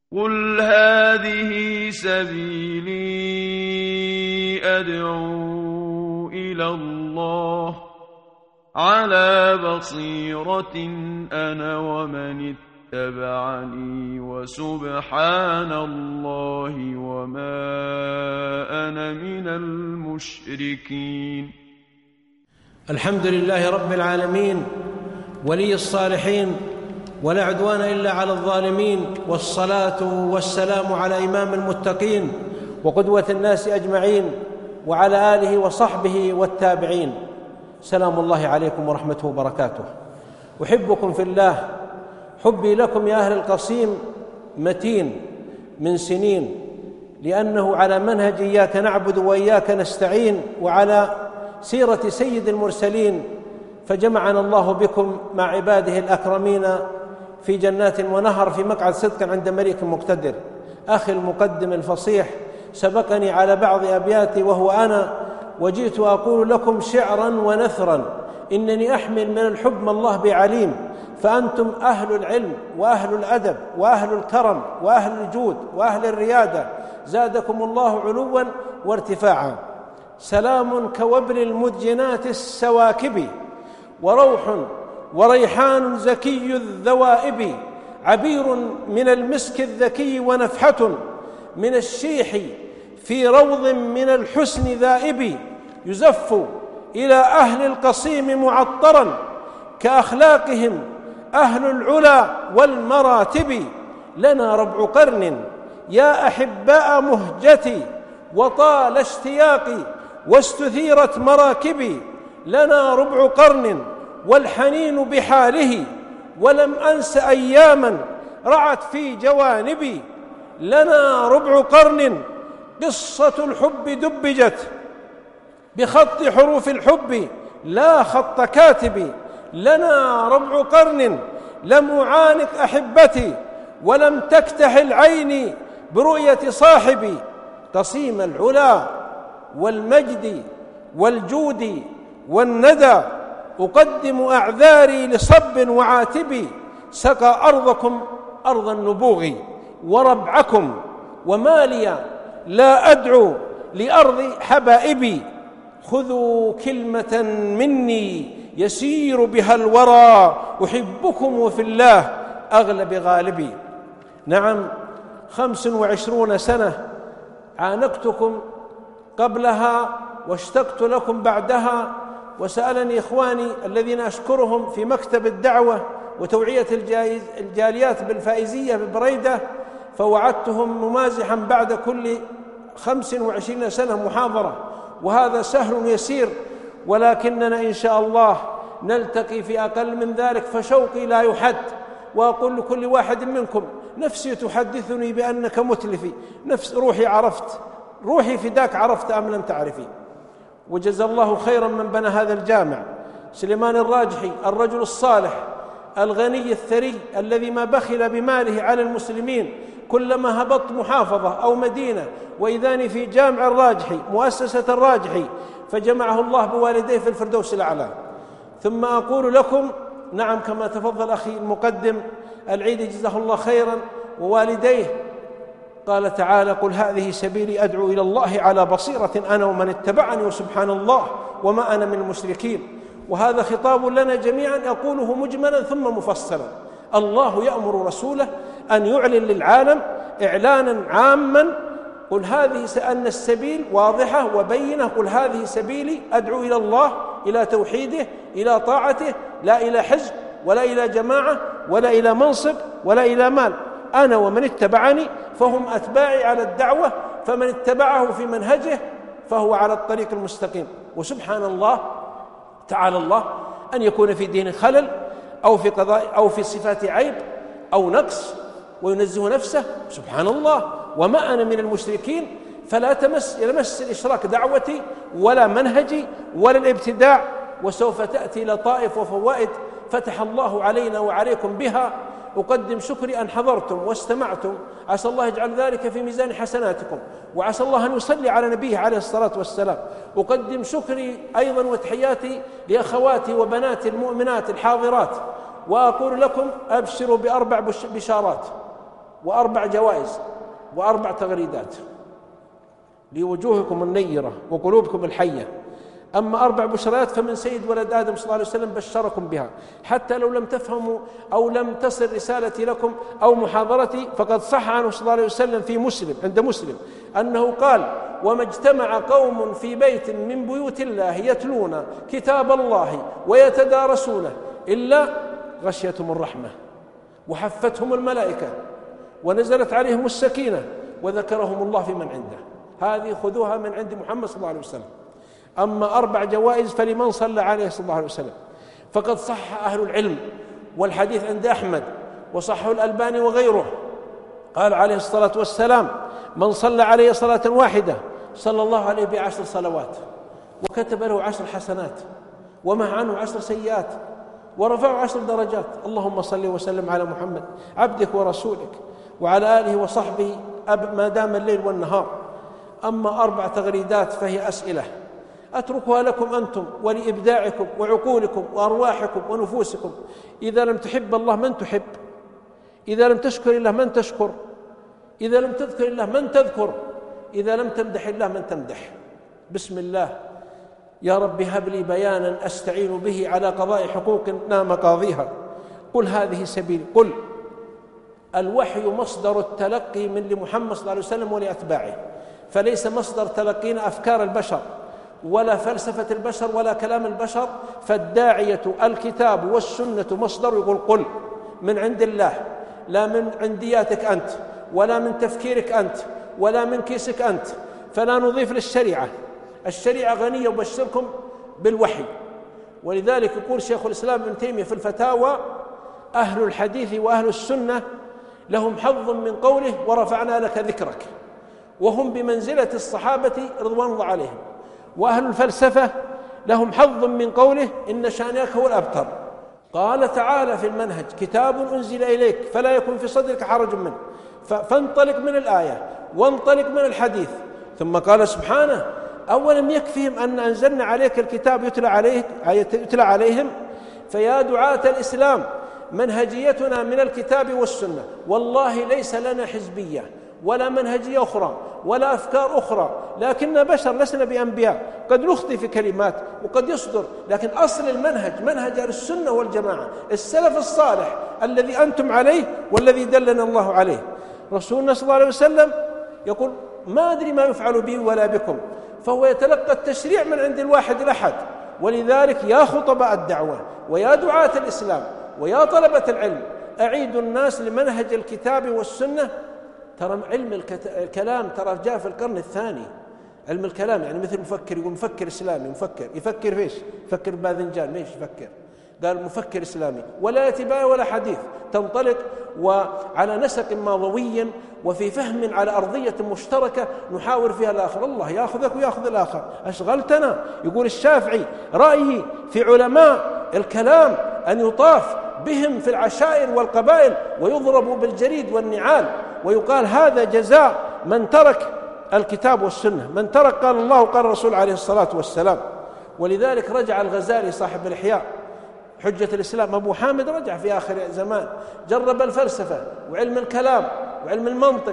قل هذه سبيلي أدعو إلى الله على بصيرة أنا ومن اتبعني وسبحان الله وما أنا من المشركين. الحمد لله رب العالمين ولي الصالحين، ولا عدوان إلا على الظالمين، والصلاة والسلام على إمام المتقين وقدوة الناس أجمعين، وعلى آله وصحبه والتابعين. سلام الله عليكم ورحمته وبركاته. أحبكم في الله، حبي لكم يا أهل القصيم متين من سنين، لأنه على منهج إياك نعبد وإياك نستعين، وعلى سيرة سيد المرسلين، فجمعنا الله بكم مع عباده الأكرمين في جنات ونهر في مقعد صدق عند مليك مقتدر. أخي المقدم الفصيح سبقني على بعض أبياتي وهو أنا، وجئت أقول لكم شعرا ونثرا، إنني أحمل من الحب ما الله بعليم، فأنتم أهل العلم وأهل الأدب وأهل الكرم وأهل الجود وأهل الريادة، زادكم الله علوا وارتفاعا. سلام كوبل المدجنات السواكب، وروح وريحان زكي الذوائب، عبير من المسك الذكي، ونفحة من الشيح في روض من الحسن ذائب، يزف إلى أهل القصيم معطرا كأخلاقهم أهل العلا والمراتب. لنا ربع قرن يا أحباء مهجتي، وطال اشتياقي واستثيرت مراكبي. لنا ربع قرن والحنين بحاله، ولم أنس أياما رعت في جوانبي. لنا ربع قرن قصة الحب دبجت بخط حروف الحب لا خط كاتب. لنا ربع قرن لم أعانق أحبتي، ولم تكتحل عيني برؤية صاحبي. قصيم العلا والمجد والجود والندى، أقدم أعذاري لصب وعاتب. سقى أرضكم أرض النبوغ وربعكم، وما لي لا أدعو لأرض حبائبي. خذوا كلمة مني يسير بها الورى، أحبكم وفي الله أغلب غالبي. نعم، 25 سنة عانقتكم قبلها واشتقت لكم بعدها، وسألني إخواني الذين أشكرهم في مكتب الدعوة وتوعية الجاليات بالفائزية ببريدة، فوعدتهم ممازحا بعد كل 25 سنة محاضرة، وهذا سهل يسير، ولكننا إن شاء الله نلتقي في أقل من ذلك، فشوقي لا يحد. وأقول لكل واحد منكم: نفسي تحدثني بأنك متلفي، نفس روحي عرفت، روحي فداك عرفت أم لم تعرفي. وجزا الله خيرا من بنى هذا الجامع، سليمان الراجحي، الرجل الصالح الغني الثري الذي ما بخل بماله على المسلمين. كلما هبطت محافظة أو مدينة وإذاني في جامع الراجحي مؤسسة الراجحي، فجمعه الله بوالديه في الفردوس الأعلى. ثم أقول لكم: نعم، كما تفضل أخي المقدم العيد جزاه الله خيرا ووالديه، قال تعالى: قل هذه سبيلي أدعو إلى الله على بصيرة أنا ومن اتبعني وسبحان الله وما أنا من المشركين. وهذا خطاب لنا جميعا، أقوله مجملا ثم مفصلا. الله يأمر رسوله أن يعلن للعالم إعلانا عاما: قل هذه أن السبيل واضحة وبينة، قل هذه سبيلي أدعو إلى الله، إلى توحيده، إلى طاعته، لا إلى حزب ولا إلى جماعة ولا إلى منصب ولا إلى مال. أنا ومن اتبعني فهم أتباعي على الدعوة، فمن اتبعه في منهجه فهو على الطريق المستقيم. وسبحان الله، تعالى الله أن يكون في دين خلل أو في قضاء أو في صفات عيب أو نقص وينزه نفسه، سبحان الله، وما أنا من المشركين. فلا يمس الإشراك دعوتي ولا منهجي ولا الابتداع، وسوف تأتي لطائف وفوائد فتح الله علينا وعليكم بها. أقدم شكري أن حضرتم واستمعتم، عسى الله يجعل ذلك في ميزان حسناتكم، وعسى الله أن يصلي على نبيه عليه الصلاة والسلام. أقدم شكري أيضا وتحياتي لأخواتي وبناتي المؤمنات الحاضرات، وأقول لكم: أبشروا ب4 بشارات. وأربع جوائز وأربع تغريدات لوجوهكم النيرة وقلوبكم الحية. أما أربع بشرات فمن سيد ولد آدم صلى الله عليه وسلم بشركم بها، حتى لو لم تفهموا أو لم تصل رسالتي لكم أو محاضرتي، فقد صح عنه صلى الله عليه وسلم في مسلم عند مسلم أنه قال: وما اجتمع قوم في بيت من بيوت الله يتلون كتاب الله ويتدارسونه إلا غشيتهم الرحمة وحفتهم الملائكة ونزلت عليهم السكينة وذكرهم الله في من عنده. هذه خذوها من عند محمد صلى الله عليه وسلم. أما أربع جوائز فلمن صلى عليه صلى الله عليه وسلم، فقد صح أهل العلم والحديث عند أحمد وصحه الألباني وغيره، قال عليه الصلاة والسلام: من صلى عليه صلاة واحدة صلى الله عليه ب10 صلوات وكتب له 10 حسنات ومحى عنه 10 سيئات ورفعه 10 درجات. اللهم صل وسلم على محمد عبدك ورسولك وعلى آله وصحبه ما دام الليل والنهار. أما 4 تغريدات فهي أسئلة أتركها لكم أنتم ولإبداعكم وعقولكم وأرواحكم ونفوسكم. إذا لم تحب الله من تحب؟ إذا لم تشكر الله من تشكر؟ إذا لم تذكر الله من تذكر؟ إذا لم تمدح الله من تمدح؟ بسم الله. يا رب هب لي بيانا أستعين به على قضاء حقوق نام قاضيها. قل هذه سبيل. قل الوحي مصدر التلقي من لمحمد صلى الله عليه وسلم ولأتباعه، فليس مصدر تلقينا أفكار البشر ولا فلسفة البشر ولا كلام البشر. فالداعية الكتاب والسنة مصدر. يقول قل من عند الله، لا من عندياتك أنت ولا من تفكيرك أنت ولا من كيسك أنت. فلا نضيف للشريعة، الشريعة غنية وبشركم بالوحي. ولذلك يقول شيخ الإسلام ابن تيمية في الفتاوى: أهل الحديث وأهل السنة لهم حظ من قوله ورفعنا لك ذكرك، وهم بمنزلة الصحابة رضوان الله عليهم. وأهل الفلسفة لهم حظ من قوله إن شانئك هو الأبتر. قال تعالى في المنهج: كتاب أنزل إليك فلا يكن في صدرك حرج منه. فانطلق من الآية وانطلق من الحديث. ثم قال سبحانه: أولم يكفهم أن أنزلنا عليك الكتاب يتلى عليهم. فيا دعاة الإسلام منهجيتنا من الكتاب والسنة. والله ليس لنا حزبية ولا منهجية أخرى ولا أفكار أخرى، لكننا بشر لسنا بأنبياء، قد نخطئ في كلمات وقد يصدر، لكن أصل المنهج منهج أهل السنة والجماعة، السلف الصالح الذي أنتم عليه والذي دلنا الله عليه. رسولنا صلى الله عليه وسلم يقول: ما أدري ما يفعل بي ولا بكم، فهو يتلقى التشريع من عند الواحد الأحد. ولذلك يا خطباء الدعوة ويا دعاة الإسلام ويا طلبة العلم، أعيدوا الناس لمنهج الكتاب والسنة. ترى علم الكلام ترى جاء في القرن الثاني. علم الكلام يعني مثل مفكر، يقول مفكر إسلامي، يفكر فيش؟ يفكر باذنجان، ليش يفكر؟ قال مفكر إسلامي، ولا يأتي بآية ولا حديث، تنطلق وعلى نسق ماضوي وفي فهم على أرضية مشتركة نحاور فيها الآخر. الله يأخذك ويأخذ الآخر، أشغلتنا. يقول الشافعي: رأيي في علماء الكلام أن يطاف بهم في العشائر والقبائل ويضربوا بالجريد والنعال، ويقال هذا جزاء من ترك الكتاب والسنة، من ترك قال الله وقال الرسول عليه الصلاة والسلام. ولذلك رجع الغزالي صاحب الإحياء حجة الإسلام أبو حامد، رجع في آخر زمان، جرب الفلسفة وعلم الكلام وعلم المنطق،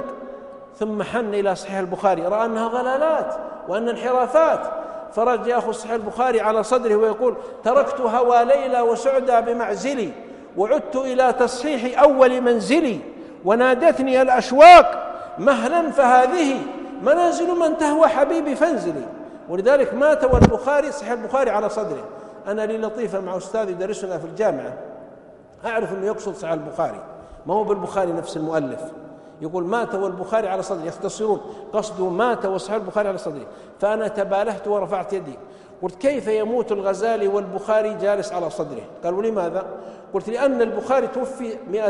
ثم حن إلى صحيح البخاري، رأى أنها ضلالات وأن انحرافات، فرجع يأخذ صحيح البخاري على صدره ويقول: تركت هوى ليلى وسعدى بمعزلي وعدت إلى تصحيح أول منزلي ونادتني الأشواق مهلا فهذه منازل من تهوى حبيبي فانزلي. ولذلك مات والبخاري صحيح البخاري على صدره. أنا لي لطيفة مع أستاذ يدرسنا في الجامعة، أعرف أنه يقصد صحيح البخاري، ما هو بالبخاري نفس المؤلف. يقول مات والبخاري على صدره، يختصرون قصده مات وصحيح البخاري على صدره. فأنا تبالهت ورفعت يدي، قلت: كيف يموت الغزالي والبخاري جالس على صدره؟ قال: ولماذا؟ قلت: لأن البخاري توفي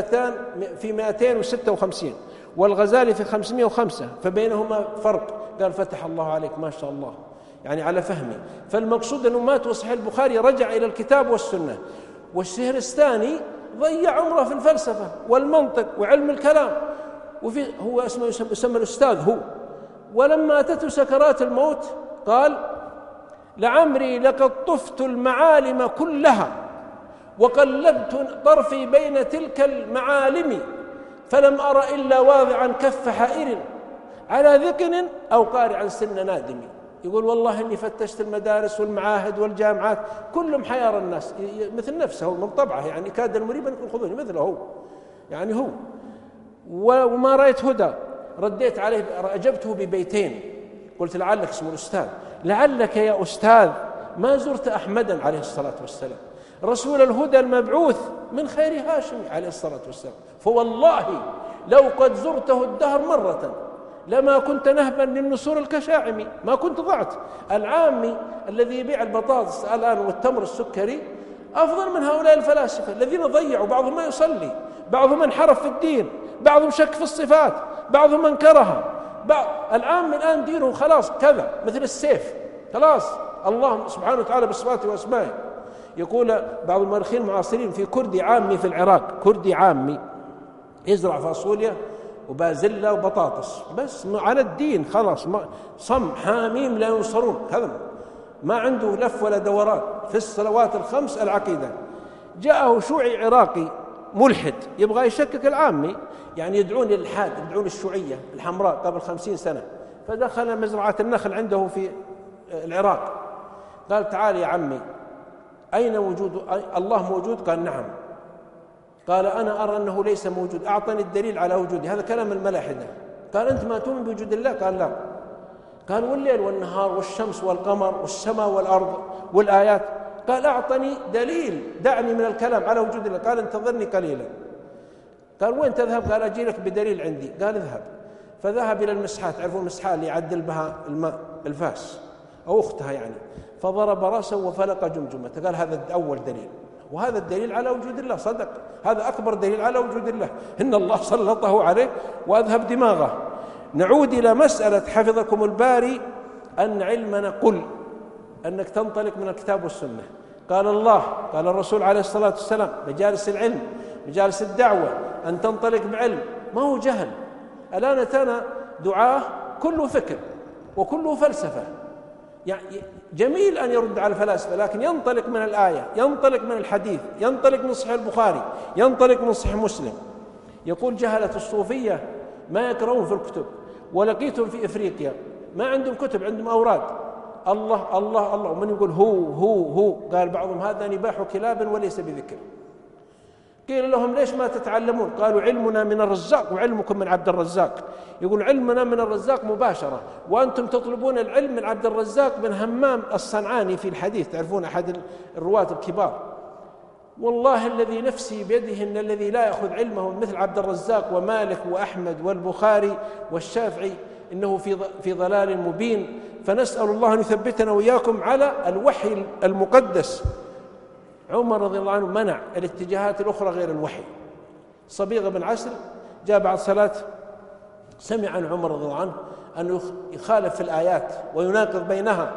في 256 والغزالي في 505، فبينهما فرق. قال: فتح الله عليك ما شاء الله، يعني على فهمي. فالمقصود أنه مات وصحيح البخاري رجع إلى الكتاب والسنة. والشهرستاني ضيع عمره في الفلسفة والمنطق وعلم الكلام، هو اسمه يسمى الأستاذ هو. ولما أتته سكرات الموت قال: لعمري لقد طفت المعالم كلها وقلبت طرفي بين تلك المعالم، فلم أرى إلا واضعا كف حائر على ذقن أو قارعا سن نادم. يقول والله إني فتشت المدارس والمعاهد والجامعات كلهم حيار الناس مثل نفسه من طبعه، يعني كاد المريب أن يأخذوني مثله هو، يعني هو، وما رأيت هدى. رديت عليه أجبته ببيتين، قلت لعلك اسمه الأستاذ، لعلك يا أستاذ ما زرت أحمدا عليه الصلاة والسلام رسول الهدى المبعوث من خير هاشم عليه الصلاة والسلام، فوالله لو قد زرته الدهر مرة لما كنت نهبا للنسور الكشاعم، ما كنت ضعت. العامي الذي يبيع البطاطس الآن والتمر السكري أفضل من هؤلاء الفلاسفة الذين ضيعوا، بعضهم ما يصلي، بعضهم انحرف في الدين، بعضهم شك في الصفات، بعضهم انكرها. العامي الآن دينه خلاص كذا مثل السيف، خلاص الله سبحانه وتعالى بصفاته واسمائه. يقول بعض المؤرخين المعاصرين في كردي عامي في العراق، كردي عامي يزرع فاصوليا وبازلة وبطاطس بس على الدين، خلاص صم حاميم لا ينصرون، هذا ما عنده لف ولا دوران في الصلوات الخمس العقيدة. جاءه شيوعي عراقي ملحد يبغى يشكك العامي، يعني يدعون للإلحاد، يدعون الشيوعية الحمراء قبل 50 سنة، فدخل مزرعة النخل عنده في العراق، قال تعال يا عمي أين وجود الله موجود؟ قال نعم. قال أنا أرى أنه ليس موجود، أعطني الدليل على وجوده. هذا كلام الملاحدة. قال أنت ما تؤمن بوجود الله؟ قال لا. قال والليل والنهار والشمس والقمر والسماء والأرض والآيات؟ قال أعطني دليل، دعني من الكلام على وجود الله. قال انتظرني قليلا. قال وين تذهب؟ قال أجي لك بدليل عندي. قال اذهب. فذهب إلى المسحة، تعرفون المسحة اللي يعدل بها الماء، الفاس أو أختها يعني، فضرب رأسه وفلق جمجمته. قال هذا أول دليل، وهذا الدليل على وجود الله، صدق، هذا أكبر دليل على وجود الله، إن الله سلطه عليه وأذهب دماغه. نعود إلى مسألة حفظكم الباري أن علمنا قل أنك تنطلق من الكتاب والسنة. قال الله، قال الرسول عليه الصلاة والسلام، مجالس العلم مجالس الدعوة أن تنطلق بعلم، ما هو جهل. الآن أتانا دعاة كله فكر وكله فلسفة، يعني جميل أن يرد على الفلاسفة، لكن ينطلق من الآية، ينطلق من الحديث، ينطلق من صحيح البخاري، ينطلق من صحيح مسلم. يقول جهلة الصوفية ما يقرؤون في الكتب، ولقيتهم في إفريقيا ما عندهم كتب، عندهم أوراد، الله الله الله، ومن يقول هو. قال بعضهم هذا نباح كلاب وليس بذكر. قيل لهم ليش ما تتعلمون؟ قالوا علمنا من الرزاق وعلمكم من عبد الرزاق. يقول علمنا من الرزاق مباشرة، وأنتم تطلبون العلم من عبد الرزاق بن همام الصنعاني في الحديث، تعرفون أحد الرواة الكبار. والله الذي نفسي بيده إن الذي لا يأخذ علمه مثل عبد الرزاق ومالك وأحمد والبخاري والشافعي إنه في ضلال مبين. فنسأل الله أن يثبتنا وإياكم على الوحي المقدس. عمر رضي الله عنه منع الاتجاهات الأخرى غير الوحي. صبيغ بن عسل جاء بعد صلاة، سمع عن عمر رضي الله عنه أنه يخالف في الآيات ويناقض بينها،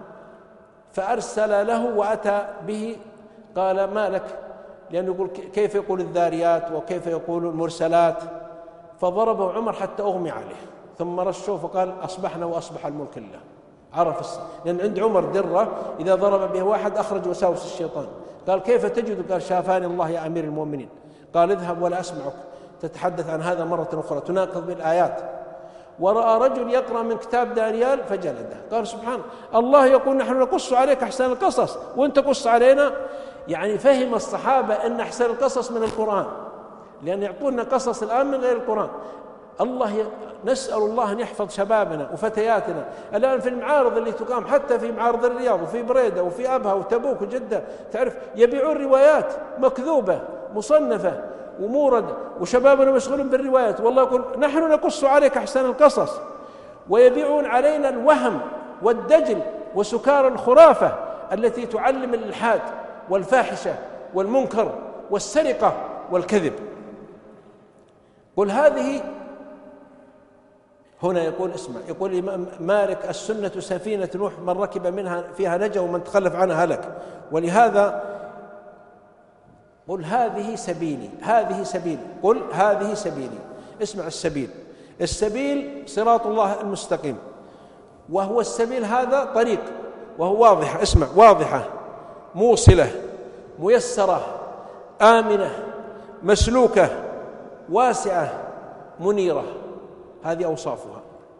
فأرسل له وأتى به، قال ما لك؟ لأنه يقول كيف يقول الذاريات وكيف يقول المرسلات، فضربه عمر حتى أغمي عليه، ثم رشه فقال أصبحنا وأصبح الملك لله. عرف لأن عند عمر درة إذا ضرب به واحد أخرج وساوس الشيطان. قال كيف تجد؟ قال شافاني الله يا أمير المؤمنين. قال اذهب ولا أسمعك تتحدث عن هذا مرة أخرى تناقض بالآيات. ورأى رجل يقرأ من كتاب دانيال فجلده. قال سبحان الله يقول نحن نقص عليك أحسن القصص وأنت قص علينا. يعني فهم الصحابة أن أحسن القصص من القرآن، لأن يعطونا قصص الآن من غير القرآن. نسأل الله أن يحفظ شبابنا وفتياتنا الآن في المعارض اللي تقام، حتى في معارض الرياض وفي بريدة وفي أبها وتبوك وجدة، تعرف يبيعون روايات مكذوبة مصنفة وموردة، وشبابنا مشغولون بالروايات. والله يقول نحن نقص عليك أحسن القصص، ويبيعون علينا الوهم والدجل وسكار الخرافة التي تعلم الإلحاد والفاحشة والمنكر والسرقة والكذب. قل هذه هنا يقول اسمع، يقول الإمام مالك السنة سفينة نوح، من ركب منها فيها نجا ومن تخلف عنها هلك. ولهذا قل هذه سبيلي، هذه سبيلي، قل هذه سبيلي. اسمع السبيل، السبيل صراط الله المستقيم، وهو السبيل هذا طريق، وهو واضحة، اسمع واضحة موصلة ميسرة آمنة مسلوكة واسعة منيرة، هذه أوصافها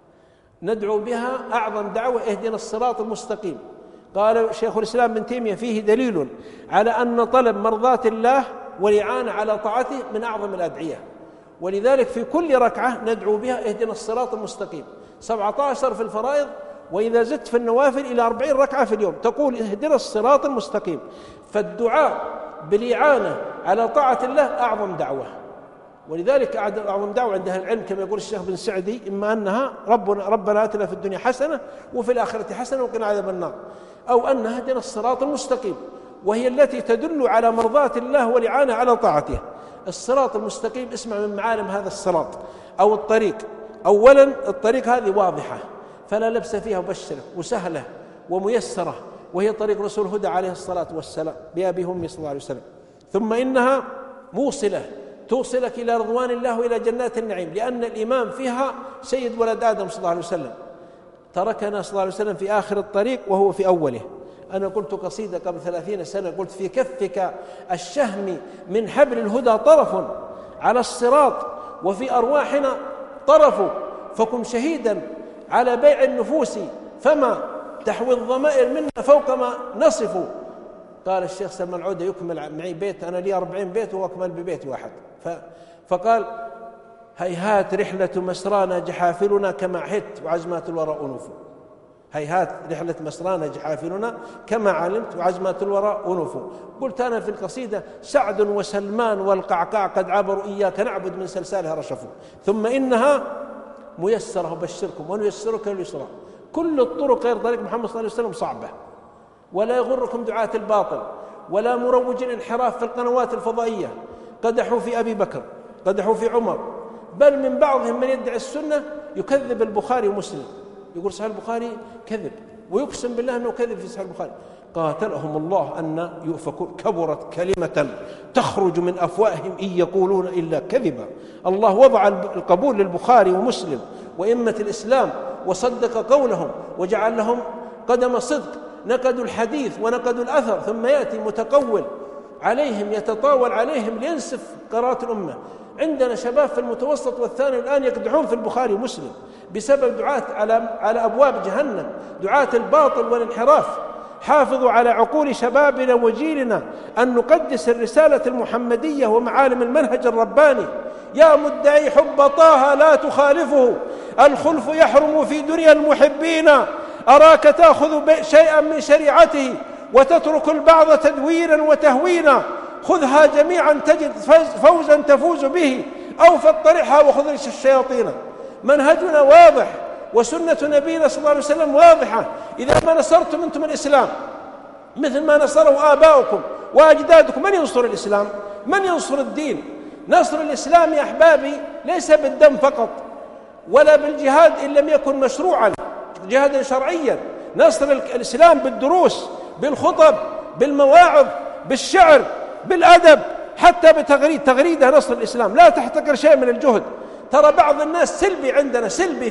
ندعو بها أعظم دعوة اهدنا الصراط المستقيم. قال شيخ الإسلام ابن تيمية فيه دليل على أن طلب مرضاة الله والإعانة على طاعته من أعظم الأدعية، ولذلك في كل ركعة ندعو بها اهدنا الصراط المستقيم 17 في الفرائض، وإذا زدت في النوافل إلى 40 ركعة في اليوم تقول اهدنا الصراط المستقيم. فالدعاء بالإعانة على طاعة الله أعظم دعوة، ولذلك أعظم دعوة عند أهل العلم كما يقول الشيخ بن سعدي إما أنها ربنا آتنا في الدنيا حسنة وفي الآخرة حسنة وقنا عذاب النار، أو أنها اهدنا الصراط المستقيم، وهي التي تدل على مرضاة الله والإعانة على طاعته. الصراط المستقيم اسمع من معالم هذا الصراط أو الطريق. أولا الطريق هذه واضحة فلا لبس فيها وبشرة وسهلة وميسرة، وهي طريق رسول الهدى عليه الصلاة والسلام بأبي أمي صلى الله عليه وسلم. ثم إنها موصلة توصلك إلى رضوان الله وإلى جنات النعيم، لأن الإمام فيها سيد ولد آدم صلى الله عليه وسلم، تركنا صلى الله عليه وسلم في آخر الطريق وهو في أوله. أنا قلت قصيدة قبل 30 سنة قلت في كفك الشهم من حبل الهدى طرف على الصراط وفي أرواحنا طرف، فكن شهيدا على بيع النفوس فما تحوي الضمائر منا فوق ما نصف. قال الشيخ سلمان العودة يكمل معي بيت، أنا لي 40 بيت وهو أكمل ببيت واحد، فقال هيهات رحلة مسرانا جحافلنا كما عهدت وعزمات الوراء أنوف. هيهات رحلة مسرانا جحافلنا كما علمت وعزمات الوراء أنوف. قلت أنا في القصيدة سعد وسلمان والقعقاع قد عبروا إياك نعبد من سلسالها رشفوا. ثم إنها ميسرة وبشركم ونيسرك اليسرى. كل الطرق غير طريق محمد صلى الله عليه وسلم صعبة، ولا يغركم دعاة الباطل ولا مروج الانحراف في القنوات الفضائية. قدحوا في أبي بكر، قدحوا في عمر، بل من بعضهم من يدعي السنة يكذب البخاري ومسلم، يقول صحيح البخاري كذب ويقسم بالله أنه كذب في صحيح البخاري. قاتلهم الله أن يؤفكون. كبرت كلمة تخرج من أفواههم إن يقولون إلا كذبا. الله وضع القبول للبخاري ومسلم وإمة الإسلام وصدق قولهم وجعل لهم قدم صدق، نقدوا الحديث ونقدوا الأثر، ثم يأتي متقول عليهم يتطاول عليهم لينسف قراءة الأمة. عندنا شباب في المتوسط والثاني الآن يقدحون في البخاري ومسلم بسبب دعاة على أبواب جهنم، دعاة الباطل والانحراف. حافظوا على عقول شبابنا وجيلنا أن نقدس الرسالة المحمدية ومعالم المنهج الرباني. يا مدعي حب طه لا تخالفه، الخلف يحرم في دنيا المحبين. أراك تأخذ شيئا من شريعته وتترك البعض تدويرا وتهوينا. خذها جميعا تجد فوزا تفوز به، أو فاطرحها وخذ الشياطين. منهجنا واضح وسنة نبينا صلى الله عليه وسلم واضحة. إذا ما نصرتم أنتم الإسلام مثل ما نصره آباؤكم وأجدادكم، من ينصر الإسلام؟ من ينصر الدين؟ نصر الإسلام يا أحبابي ليس بالدم فقط ولا بالجهاد إن لم يكن مشروعا جهادا شرعيا. نصر الإسلام بالدروس، بالخطب، بالمواعظ، بالشعر، بالأدب، حتى تغريده نصر الإسلام. لا تحتقر شيء من الجهد. ترى بعض الناس سلبي عندنا، سلبي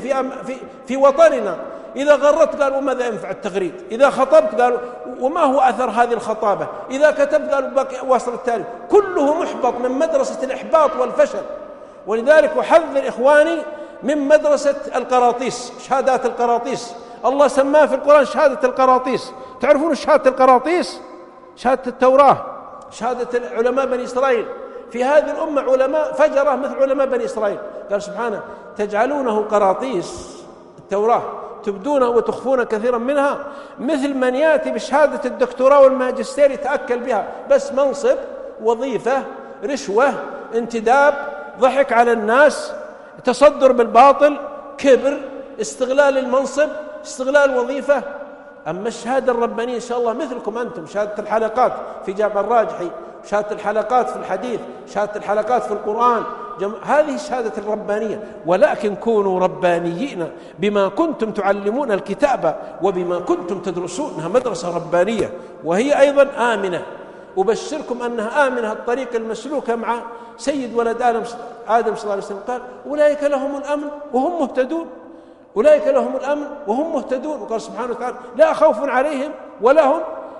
في وطننا. إذا غرت قالوا ماذا ينفع التغريد، إذا خطبت قالوا وما هو أثر هذه الخطابة، إذا كتبت قالوا باقي واصل التاريخ. كله محبط من مدرسة الإحباط والفشل. ولذلك أحذر إخواني من مدرسة القراطيس، شهادات القراطيس. الله سماه في القرآن شهادة القراطيس. تعرفون شهادة القراطيس؟ شهادة التوراة، شهادة علماء بني إسرائيل. في هذه الأمة علماء فجرة مثل علماء بني إسرائيل. قال سبحانه تجعلونه قراطيس التوراة تبدون وتخفون كثيرا منها، مثل من يأتي بشهادة الدكتوراه والماجستير يتأكل بها، بس منصب، وظيفة، رشوة، انتداب، ضحك على الناس، تصدر بالباطل، كبر، استغلال المنصب، استغلال الوظيفة. أما الشهادة الربانية إن شاء الله مثلكم أنتم، شهادة الحلقات في جامع الراجحي، شهادة الحلقات في الحديث، شهادة الحلقات في القرآن، هذه الشهادة الربانية. ولكن كونوا ربانيين بما كنتم تعلمون الكتاب وبما كنتم تدرسونها. مدرسة ربانية وهي أيضا آمنة. أبشركم أنها آمنة الطريق المسلوكة مع سيد ولد آدم صلى الله عليه وسلم. قال أولئك لهم الأمن وهم مهتدون، أولئك لهم الأمن وهم مهتدون. وقال سبحانه وتعالى لا خوف عليهم ولا هم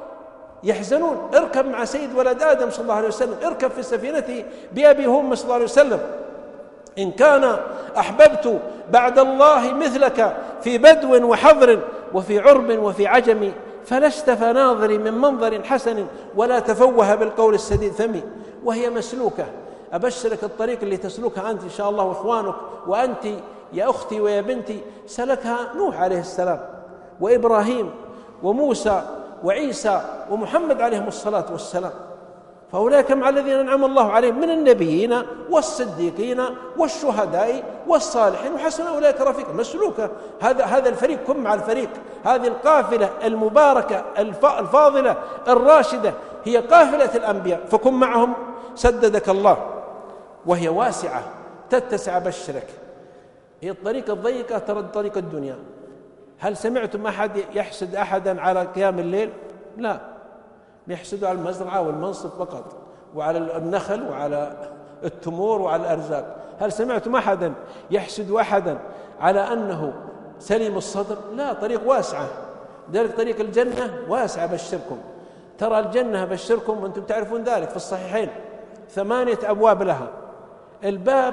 يحزنون. اركب مع سيد ولد آدم صلى الله عليه وسلم، اركب في سفينته بأبي هم صلى الله عليه وسلم. إن كان أحببت بعد الله مثلك في بدو وحضر وفي عرب وفي عجم، فلست فناظري من منظر حسن ولا تفوه بالقول السديد فمي. وهي مسلوكة، أبشرك الطريق اللي تسلكها أنت إن شاء الله وإخوانك، وأنت يا أختي ويا بنتي سلكها نوح عليه السلام وإبراهيم وموسى وعيسى ومحمد عليهم الصلاة والسلام. فأولئك مع الذين أنعم الله عليهم من النبيين والصديقين والشهداء والصالحين وحسن أولئك رفيقا. مسلوكة، هذا الفريق، كن مع الفريق. هذه القافلة المباركة الفاضلة الراشدة هي قافلة الأنبياء، فكن معهم سددك الله. وهي واسعة تتسع، بشرك. هي الطريق الضيقة ترى طريق الدنيا. هل سمعتم أحد يحسد أحدا على قيام الليل؟ لا، يحسدوا على المزرعة والمنصب فقط، وعلى النخل وعلى التمور وعلى الأرزاق. هل سمعتم أحدا يحسد أحدا على أنه سليم الصدر؟ لا، طريق واسعة. ذلك طريق الجنة واسعة، بشركم. ترى الجنة بشركم وأنتم تعرفون ذلك في الصحيحين 8 أبواب لها. الباب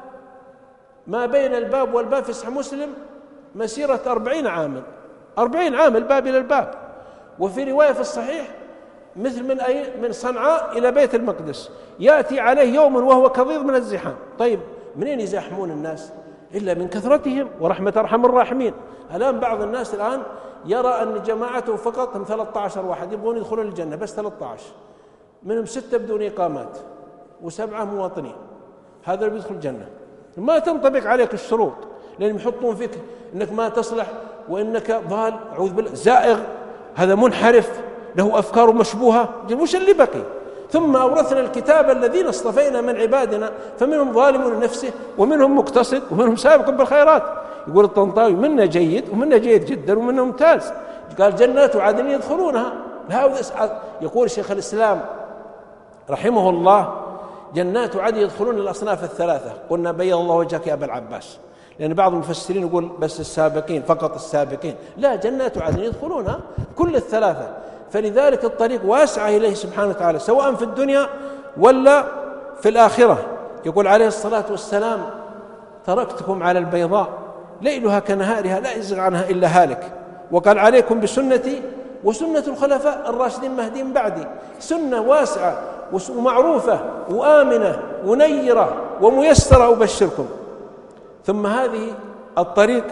ما بين الباب والباب في صحيح مسلم مسيرة 40 عاما، 40 عام الباب إلى الباب. وفي رواية في الصحيح مثل من صنعاء إلى بيت المقدس، يأتي عليه يوم وهو كظيظ من الزحام. طيب منين يزاحمون الناس؟ إلا من كثرتهم، ورحمة أرحم الراحمين. الآن بعض الناس الآن يرى أن جماعته فقط هم 13 واحد يبغون يدخلون الجنة، بس 13 منهم 6 بدون إقامات و7 مواطنين، هذا اللي بيدخل الجنة. ما تنطبق عليك الشروط، لأنهم يحطون فيك أنك ما تصلح، وأنك ضال، أعوذ بالله، زائغ، هذا منحرف، له أفكار مشبوهة. وش اللي بقي؟ ثم أورثنا الكتاب الذين اصطفينا من عبادنا فمنهم ظالم لنفسه ومنهم مقتصد ومنهم سابق بالخيرات. يقول الطنطاوي منا جيد ومنا جيد جدا ومنا ممتاز. قال جنات عدن يدخلونها. يقول شيخ الإسلام رحمه الله جنات عدن يدخلون الأصناف الثلاثة. قلنا بيض الله وجهك يا أبا العباس، لأن بعض المفسرين يقول بس السابقين، فقط السابقين. لا، جنات عدن يدخلونها كل الثلاثة. فلذلك الطريق واسعة إليه سبحانه وتعالى، سواء في الدنيا ولا في الآخرة. يقول عليه الصلاة والسلام تركتكم على البيضاء ليلها كنهارها لا يزغ عنها إلا هالك. وقال عليكم بسنتي وسنة الخلفاء الراشدين المهديين بعدي. سنة واسعة ومعروفة وآمنة ونيرة وميسرة، أبشركم. ثم هذه الطريق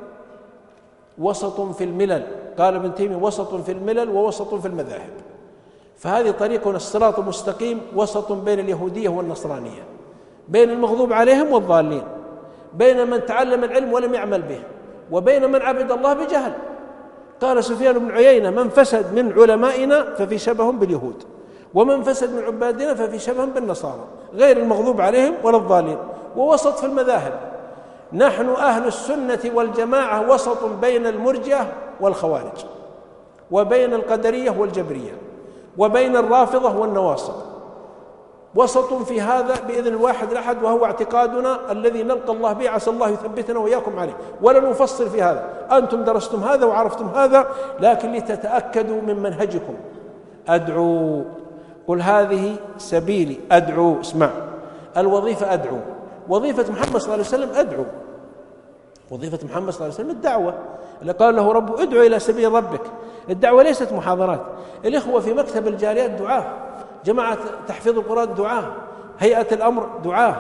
وسط في الملل، قال ابن تيمية وسط في الملل ووسط في المذاهب. فهذه طريقنا الصراط المستقيم وسط بين اليهودية والنصرانية، بين المغضوب عليهم والضالين، بين من تعلم العلم ولم يعمل به، وبين من عبد الله بجهل. قال سفيان بن عيينة من فسد من علمائنا ففي شبه باليهود، ومن فسد من عبادنا ففي شبه بالنصارى، غير المغضوب عليهم ولا الضالين. ووسط في المذاهب، نحن أهل السنة والجماعة وسط بين المرجئة والخوارج، وبين القدرية والجبرية، وبين الرافضة والنواصب. وسط في هذا بإذن الواحد الأحد، وهو اعتقادنا الذي نلقى الله به، عسى الله يثبتنا وإياكم عليه. ولا نفصل في هذا، أنتم درستم هذا وعرفتم هذا، لكن لتتأكدوا من منهجكم. أدعو، قل هذه سبيلي أدعو. اسمع، الوظيفة أدعو. وظيفة محمد صلى الله عليه وسلم أدعو. وظيفة محمد صلى الله عليه وسلم الدعوة، اللي قال له ربه ادعو إلى سبيل ربك. الدعوة ليست محاضرات. الإخوة في مكتب الجاليات دعاة، جماعة تحفيظ القرآن دعاة، هيئة الأمر دعاة.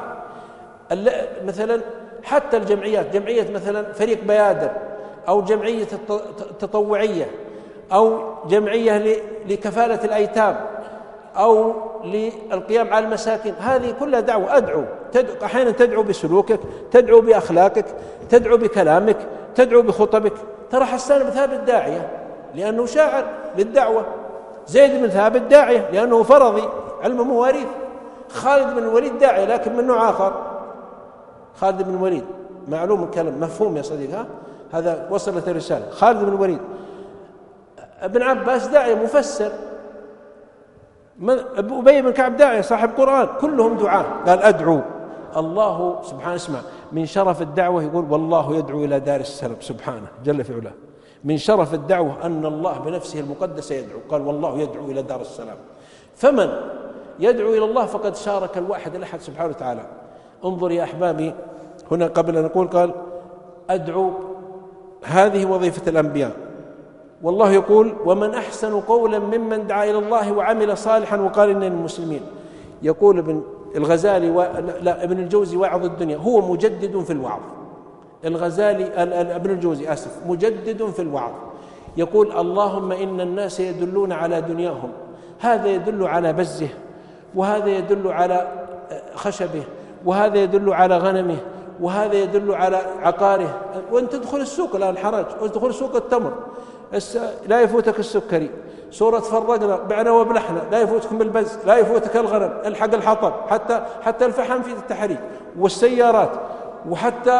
مثلا حتى الجمعيات، جمعية مثلا فريق بيادر، أو جمعية التطوعية، أو جمعية لكفالة الأيتام، أو للقيام على المساكين، هذه كلها دعوة. أدعو، أحيانا تدعو بسلوكك، تدعو بأخلاقك، تدعو بكلامك، تدعو بخطبك. ترى حسان بن ثابت داعية لأنه شاعر للدعوة، زيد بن ثابت داعية لأنه فرضي علم مواريث، خالد بن الوليد داعية لكن من نوع آخر. خالد بن الوليد معلوم الكلام، مفهوم يا صديق، هذا وصلت الرسالة. خالد بن الوليد. ابن عباس داعية مفسر. أبي بن كعب داعية صاحب قرآن، كلهم دعاء. قال أدعو. الله سبحانه، اسمع، من شرف الدعوة يقول والله يدعو إلى دار السلام سبحانه جل في علاه. من شرف الدعوة أن الله بنفسه المقدسة يدعو، قال والله يدعو إلى دار السلام. فمن يدعو إلى الله فقد شارك الواحد الأحد سبحانه وتعالى. انظر يا أحبابي، هنا قبل أن نقول قال أدعو، هذه وظيفة الأنبياء. والله يقول ومن أحسن قولا ممن دعا إلى الله وعمل صالحا وقال إنني من المسلمين. يقول ابن الغزالي ابن الجوزي واعظ الدنيا، هو مجدد في الوعظ. الغزالي ابن الجوزي مجدد في الوعظ، يقول اللهم إن الناس يدلون على دنياهم، هذا يدل على بزه، وهذا يدل على خشبه، وهذا يدل على غنمه، وهذا يدل على عقاره. وانت تدخل السوق الآن حرج، وتدخل سوق التمر لا يفوتك السكري، سورة فرقنا بعنا وبلحنا، لا يفوتكم البز، لا يفوتك الغنم، الحق الحطب، حتى الفحم في التحريك، والسيارات، وحتى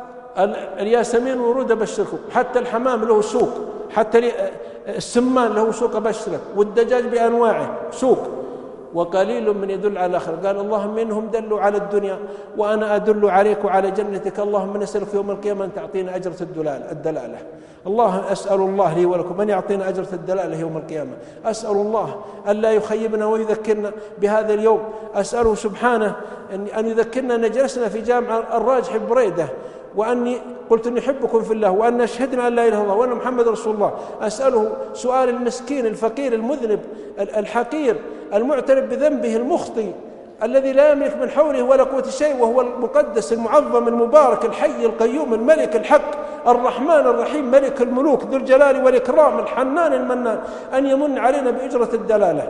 الياسمين ورود أبشركم، حتى الحمام له سوق، حتى السمان له سوق أبشرك، والدجاج بأنواعه سوق. وقليل من يدل على الآخر. قال اللهم إنهم دلوا على الدنيا وأنا أدل عليك وعلى جنتك، اللهم نسألك يوم القيامة أن تعطينا أجرة الدلالة. الله أسأل الله لي ولكم أن يعطينا أجرة الدلالة يوم القيامة. أسأل الله أن لا يخيبنا ويذكرنا بهذا اليوم. أسأله سبحانه أن يذكرنا أن جلسنا في جامع الراجح بريدة، وأني قلت أني أحبكم في الله، وأن أشهدنا أن لا إله إلا الله وأن محمد رسول الله. أسأله سؤال المسكين الفقير المذنب الحقير المعترف بذنبه المخطئ الذي لا يملك من حوله ولا قوة شيء، وهو المقدس المعظم المبارك الحي القيوم الملك الحق الرحمن الرحيم ملك الملوك ذو الجلال والإكرام الحنان المنان، أن يمن علينا بأجرة الدلالة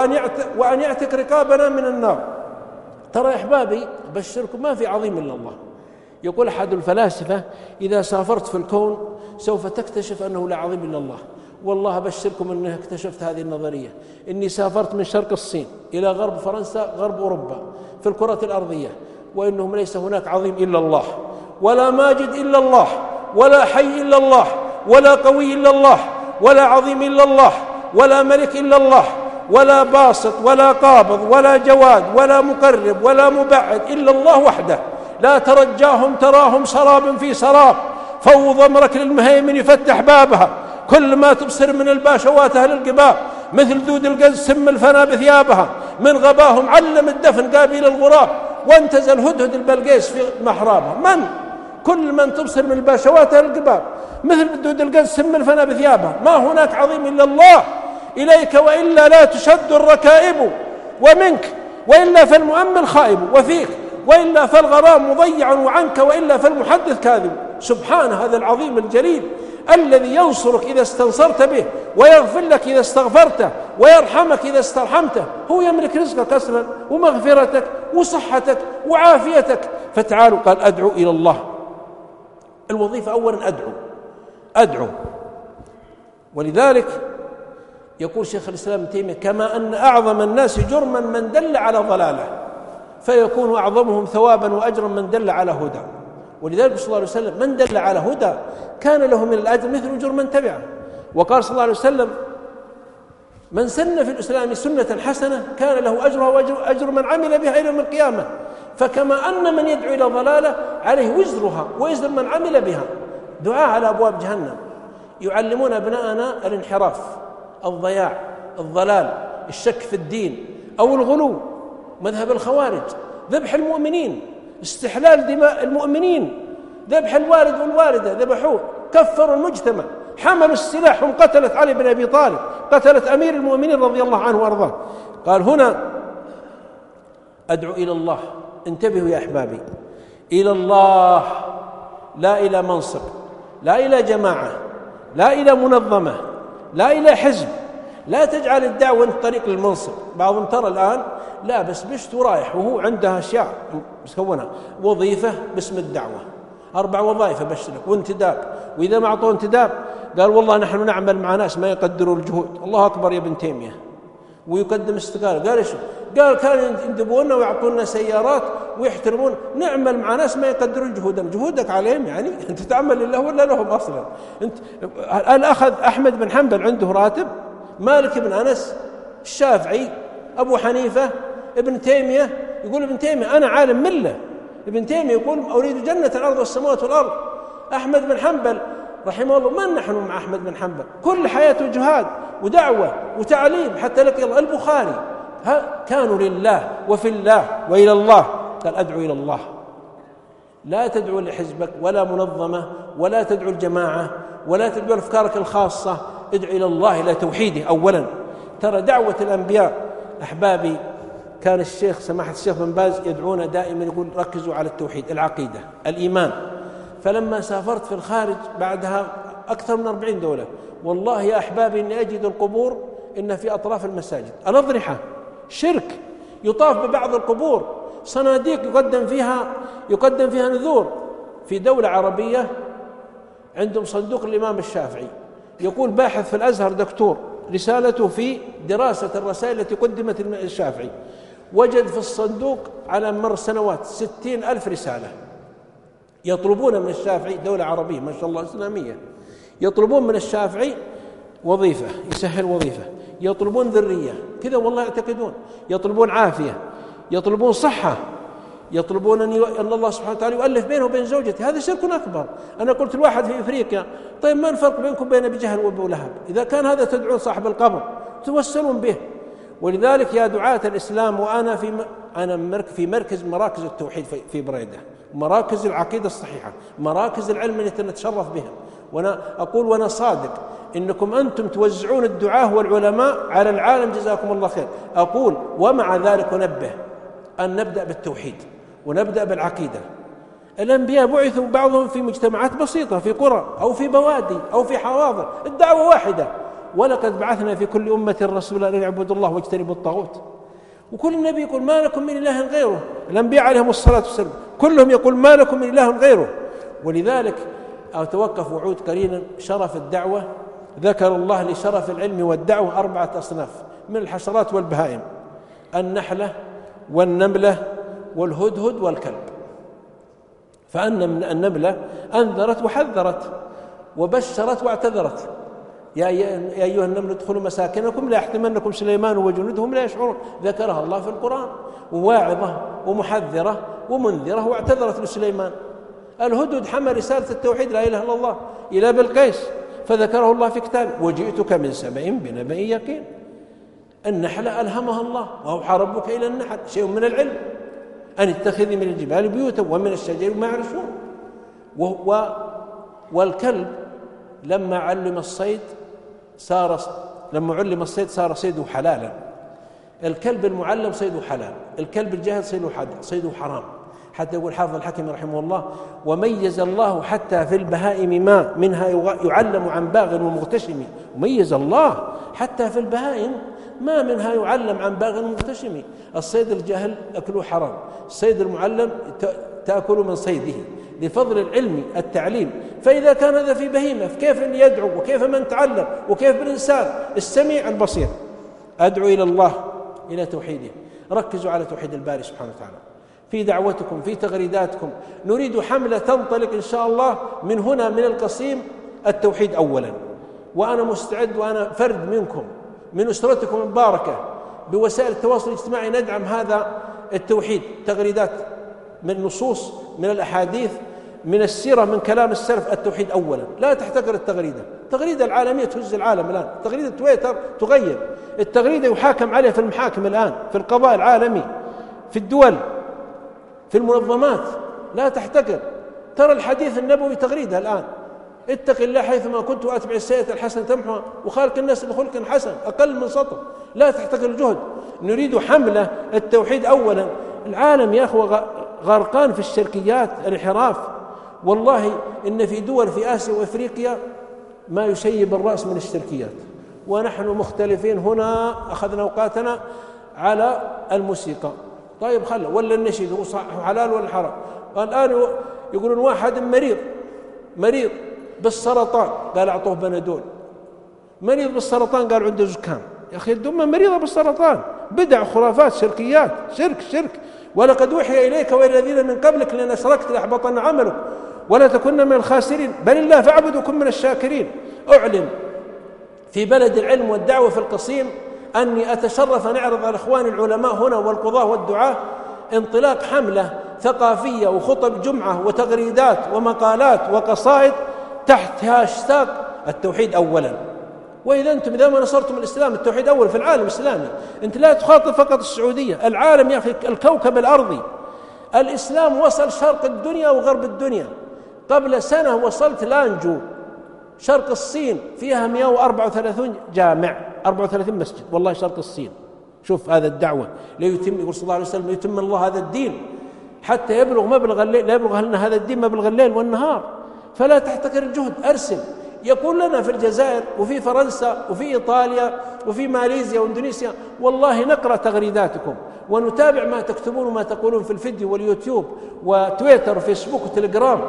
وأن يعتق رقابنا من النار. ترى يا أحبابي بشركم ما في عظيم إلا الله. يقول أحد الفلاسفة إذا سافرت في الكون سوف تكتشف أنه لا عظيم إلا الله. والله أبشركم أني اكتشفت هذه النظرية. إني سافرت من شرق الصين إلى غرب فرنسا غرب أوروبا في الكرة الأرضية، وإنهم ليس هناك عظيم إلا الله، ولا ماجد إلا الله، ولا حي إلا الله، ولا قوي إلا الله، ولا عظيم إلا الله، ولا ملك إلا الله، ولا باسط ولا قابض ولا جواد ولا مقرب ولا مبعد إلا الله وحده. لا ترجاهم تراهم سراب في سراب، فوض أمرك للمهيمن يفتح بابها، كل ما تبصر من الباشوات أهل القباب، مثل دود القز سم الفنا بثيابها، من غباهم علم الدفن قابيل الغراب، وانتزل الهدهد البلقيس في محرابها. من كل من تبصر من الباشوات أهل القباب، مثل دود القز سم الفنا بثيابها. ما هناك عظيم إلا الله. إليك وإلا لا تشد الركائب، ومنك وإلا فالمؤمل خائب، وفيك وإلا فالغرام مضيع، وعنك وإلا فالمحدث كاذب. سبحان هذا العظيم الجليل الذي ينصرك إذا استنصرت به، ويغفر لك إذا استغفرته، ويرحمك إذا استرحمته. هو يملك رزقك أصلا ومغفرتك وصحتك وعافيتك. فتعالوا قال أدعو إلى الله. الوظيفة أولا أدعو. ولذلك يقول شيخ الإسلام ابن تيمية كما أن أعظم الناس جرما من دل على ضلاله، فيكون أعظمهم ثوابا وأجرا من دل على هدى. ولذلك صلى الله عليه وسلم من دل على هدى كان له من الأجر مثل أجر من تبعه. وقال صلى الله عليه وسلم من سن في الإسلام سنة حسنة كان له أجرها وأجر من عمل بها إلى يوم القيامة. فكما أن من يدعو إلى ضلالة عليه وزرها ووزر من عمل بها. دعاء على أبواب جهنم، يعلمون أبناءنا الانحراف، الضياع، الضلال، الشك في الدين أو الغلو، مذهب الخوارج، ذبح المؤمنين، استحلال دماء المؤمنين، ذبح الوالد والوالدة، ذبحوه، كفروا المجتمع، حملوا السلاح، هم قتلت علي بن أبي طالب، قتلت أمير المؤمنين رضي الله عنه وأرضاه. قال هنا أدعو إلى الله. انتبهوا يا أحبابي، إلى الله، لا إلى منصب، لا إلى جماعة، لا إلى منظمة، لا إلى حزب. لا تجعل الدعوة طريق للمنصب. بعضهم ترى الآن لا بس بشت ورايح وهو عنده أشياء مسكونها، وظيفة باسم الدعوة، 4 وظائف بشترك وانتداب. وإذا ما أعطوه انتداب قال والله نحن نعمل مع ناس ما يقدروا الجهود. الله أكبر يا ابن تيمية. ويقدم استقالة. قال إيش؟ قال كانوا يندبونا ويعطونا سيارات ويحترمون. نعمل مع ناس ما يقدرون جهودنا. جهودك عليهم يعني أنت تعمل لله ولا لهم أصلا؟ أنت الأخذ أحمد بن حنبل عنده راتب، مالك بن أنس، الشافعي، أبو حنيفة، ابن تيمية. يقول ابن تيمية أنا عالم ملة. ابن تيمية يقول أريد جنة الأرض والسماوات والأرض. أحمد بن حنبل رحمه الله من نحن مع أحمد بن حنبل؟ كل حياته جهاد ودعوة وتعليم حتى لقي الله. البخاري كانوا لله وفي الله وإلى الله قال أدعو إلى الله. لا تدعو لحزبك ولا منظمة ولا تدعو الجماعة ولا تدعو لأفكارك الخاصة، ادعو إلى الله، إلى توحيده أولا. ترى دعوة الأنبياء أحبابي، كان الشيخ سماحة الشيخ بن باز يدعونا دائما، يقول ركزوا على التوحيد، العقيدة، الإيمان. فلما سافرت في الخارج بعدها أكثر من 40 دولة، والله يا أحبابي إني أجد القبور إن في أطراف المساجد، الأضرحة شرك، يطاف ببعض القبور، صناديق يقدم فيها نذور. في دولة عربية عندهم صندوق الإمام الشافعي، يقول باحث في الأزهر دكتور رسالته في دراسة الرسائل التي قدمت الشافعي، وجد في الصندوق على مر السنوات 60,000 رسالة يطلبون من الشافعي، دولة عربية ما شاء الله إسلامية، يطلبون من الشافعي وظيفة، يسهل وظيفة، يطلبون ذرية كذا والله يعتقدون، يطلبون عافية، يطلبون صحة، يطلبون أن الله سبحانه وتعالى يؤلف بينه وبين زوجته. هذا شرك أكبر. أنا قلت الواحد في إفريقيا، طيب ما الفرق بينكم بين أبي جهل وأبو لهب؟ إذا كان هذا تدعون صاحب القبر توسلون به. ولذلك يا دعاة الإسلام، وأنا في مركز مراكز التوحيد في بريدة، مراكز العقيدة الصحيحة، مراكز العلم التي نتشرف بها، وأنا أقول وأنا صادق إنكم أنتم توزعون الدعاة والعلماء على العالم جزاكم الله خير. أقول ومع ذلك ننبه أن نبدأ بالتوحيد ونبدأ بالعقيدة. الأنبياء بعثوا بعضهم في مجتمعات بسيطة، في قرى أو في بوادي أو في حواضر، الدعوة واحدة. ولقد بعثنا في كل أمة رسولا أن يعبدوا الله واجتنبوا الطاغوت. وكل النبي يقول ما لكم من إله غيره، الأنبياء عليهم الصلاة والسلام كلهم يقول ما لكم من إله غيره. ولذلك أتوقف وعود قليلا. شرف الدعوة ذكر الله لشرف العلم والدعوة 4 أصناف من الحشرات والبهائم: النحلة والنملة والهدهد والكلب. فأن النملة أنذرت وحذرت وبشرت واعتذرت: يا أيها النمل ادخلوا مساكنكم لا يحطمنكم سليمان وجنودهم لا يشعرون. ذكرها الله في القرآن، وواعظة ومحذرة ومنذرة، واعتذرت لسليمان. الهدهد حمل رسالة التوحيد لا إله إلا الله إلى بلقيس، فذكره الله في كتابه: وجئتك من سبأ بنبأ يقين. النحلة ألهمها الله وأوحى ربك إلى النحل شيء من العلم أن اتخذي من الجبال بيوتا ومن الشجر ما يعرشون. والكلب لما علم الصيد صار صيده حلالا. الكلب المعلم صيده حلال، الكلب الجاهل صيده حرام. حتى يقول حافظ الحكم رحمه الله: وميز الله حتى في البهائم ما منها يعلم عن باغ ومغتشم. وميز الله حتى في البهائم ما منها يعلم عن باغ ومغتشم. الصيد الجاهل أكله حرام، الصيد المعلم تأكل من صيده لفضل العلم التعليم. فإذا كان هذا في بهيمة فكيف أن يدعو، وكيف من تعلم، وكيف بالإنسان السميع البصير. أدعو إلى الله، إلى توحيده. ركزوا على توحيد الباري سبحانه وتعالى في دعوتكم، في تغريداتكم. نريد حملة تنطلق إن شاء الله من هنا من القصيم، التوحيد أولا. وأنا مستعد، وأنا فرد منكم من أسرتكم المباركة، بوسائل التواصل الاجتماعي ندعم هذا التوحيد. تغريدات من نصوص، من الأحاديث، من السيرة، من كلام السلف. التوحيد أولا، لا تحتقر التغريدة. التغريدة العالمية تهز العالم الآن، تغريدة تويتر تغير، التغريدة يحاكم عليها في المحاكم الآن، في القضاء العالمي، في الدول، في المنظمات. لا تحتقر. ترى الحديث النبوي تغريدة الآن: اتق الله حيثما كنت وأتبع السيئة الحسنة تمحها وخالق الناس بخلق حسن. أقل من سطر. لا تحتقر الجهد. نريد حملة التوحيد أولا. العالم يا أخوة غرقان في الشركيات، الانحراف. والله إن في دول في آسيا وإفريقيا ما يشيب الرأس من الشركيات، ونحن مختلفين هنا. أخذنا أوقاتنا على الموسيقى، طيب خلوا، ولا النشيد هو صح حلال ولا حرام. الآن يقولون واحد مريض بالسرطان، قال أعطوه بنادول. مريض بالسرطان قال عنده زكام. يا أخي الدمى مريضة بالسرطان. بدع، خرافات، شركيات، شرك. ولقد أوحي إليك وإلى الذين من قبلك لئن أشركت ليحبطن عملك ولا تكن من الخاسرين بل الله فاعبد وكن من الشاكرين. أعلن في بلد العلم والدعوة في القصيم أني أتشرف أن أعرض على إخواني العلماء هنا والقضاة والدعاة انطلاق حملة ثقافية وخطب جمعة وتغريدات ومقالات وقصائد تحت هاشتاغ التوحيد أولا. وإذا أنتم إذا ما نصرتم الإسلام، التوحيد أول في العالم الإسلامي. أنت لا تخاطب فقط السعودية، العالم يا أخي، الكوكب الأرضي الإسلام وصل شرق الدنيا وغرب الدنيا. قبل سنة وصلت لانجو شرق الصين، فيها 134 جامع، 34 مسجد، والله شرق الصين. شوف هذا الدعوة ليتم، يقول صلى الله عليه وسلم يتم الله هذا الدين حتى يبلغ مبلغ الليل، لا يبلغ لنا هذا الدين مبلغ الليل والنهار. فلا تحتكر الجهد، أرسل. يقول لنا في الجزائر وفي فرنسا وفي إيطاليا وفي ماليزيا واندونيسيا، والله نقرأ تغريداتكم ونتابع ما تكتبون وما تقولون في الفيديو واليوتيوب وتويتر وفيسبوك وتليجرام.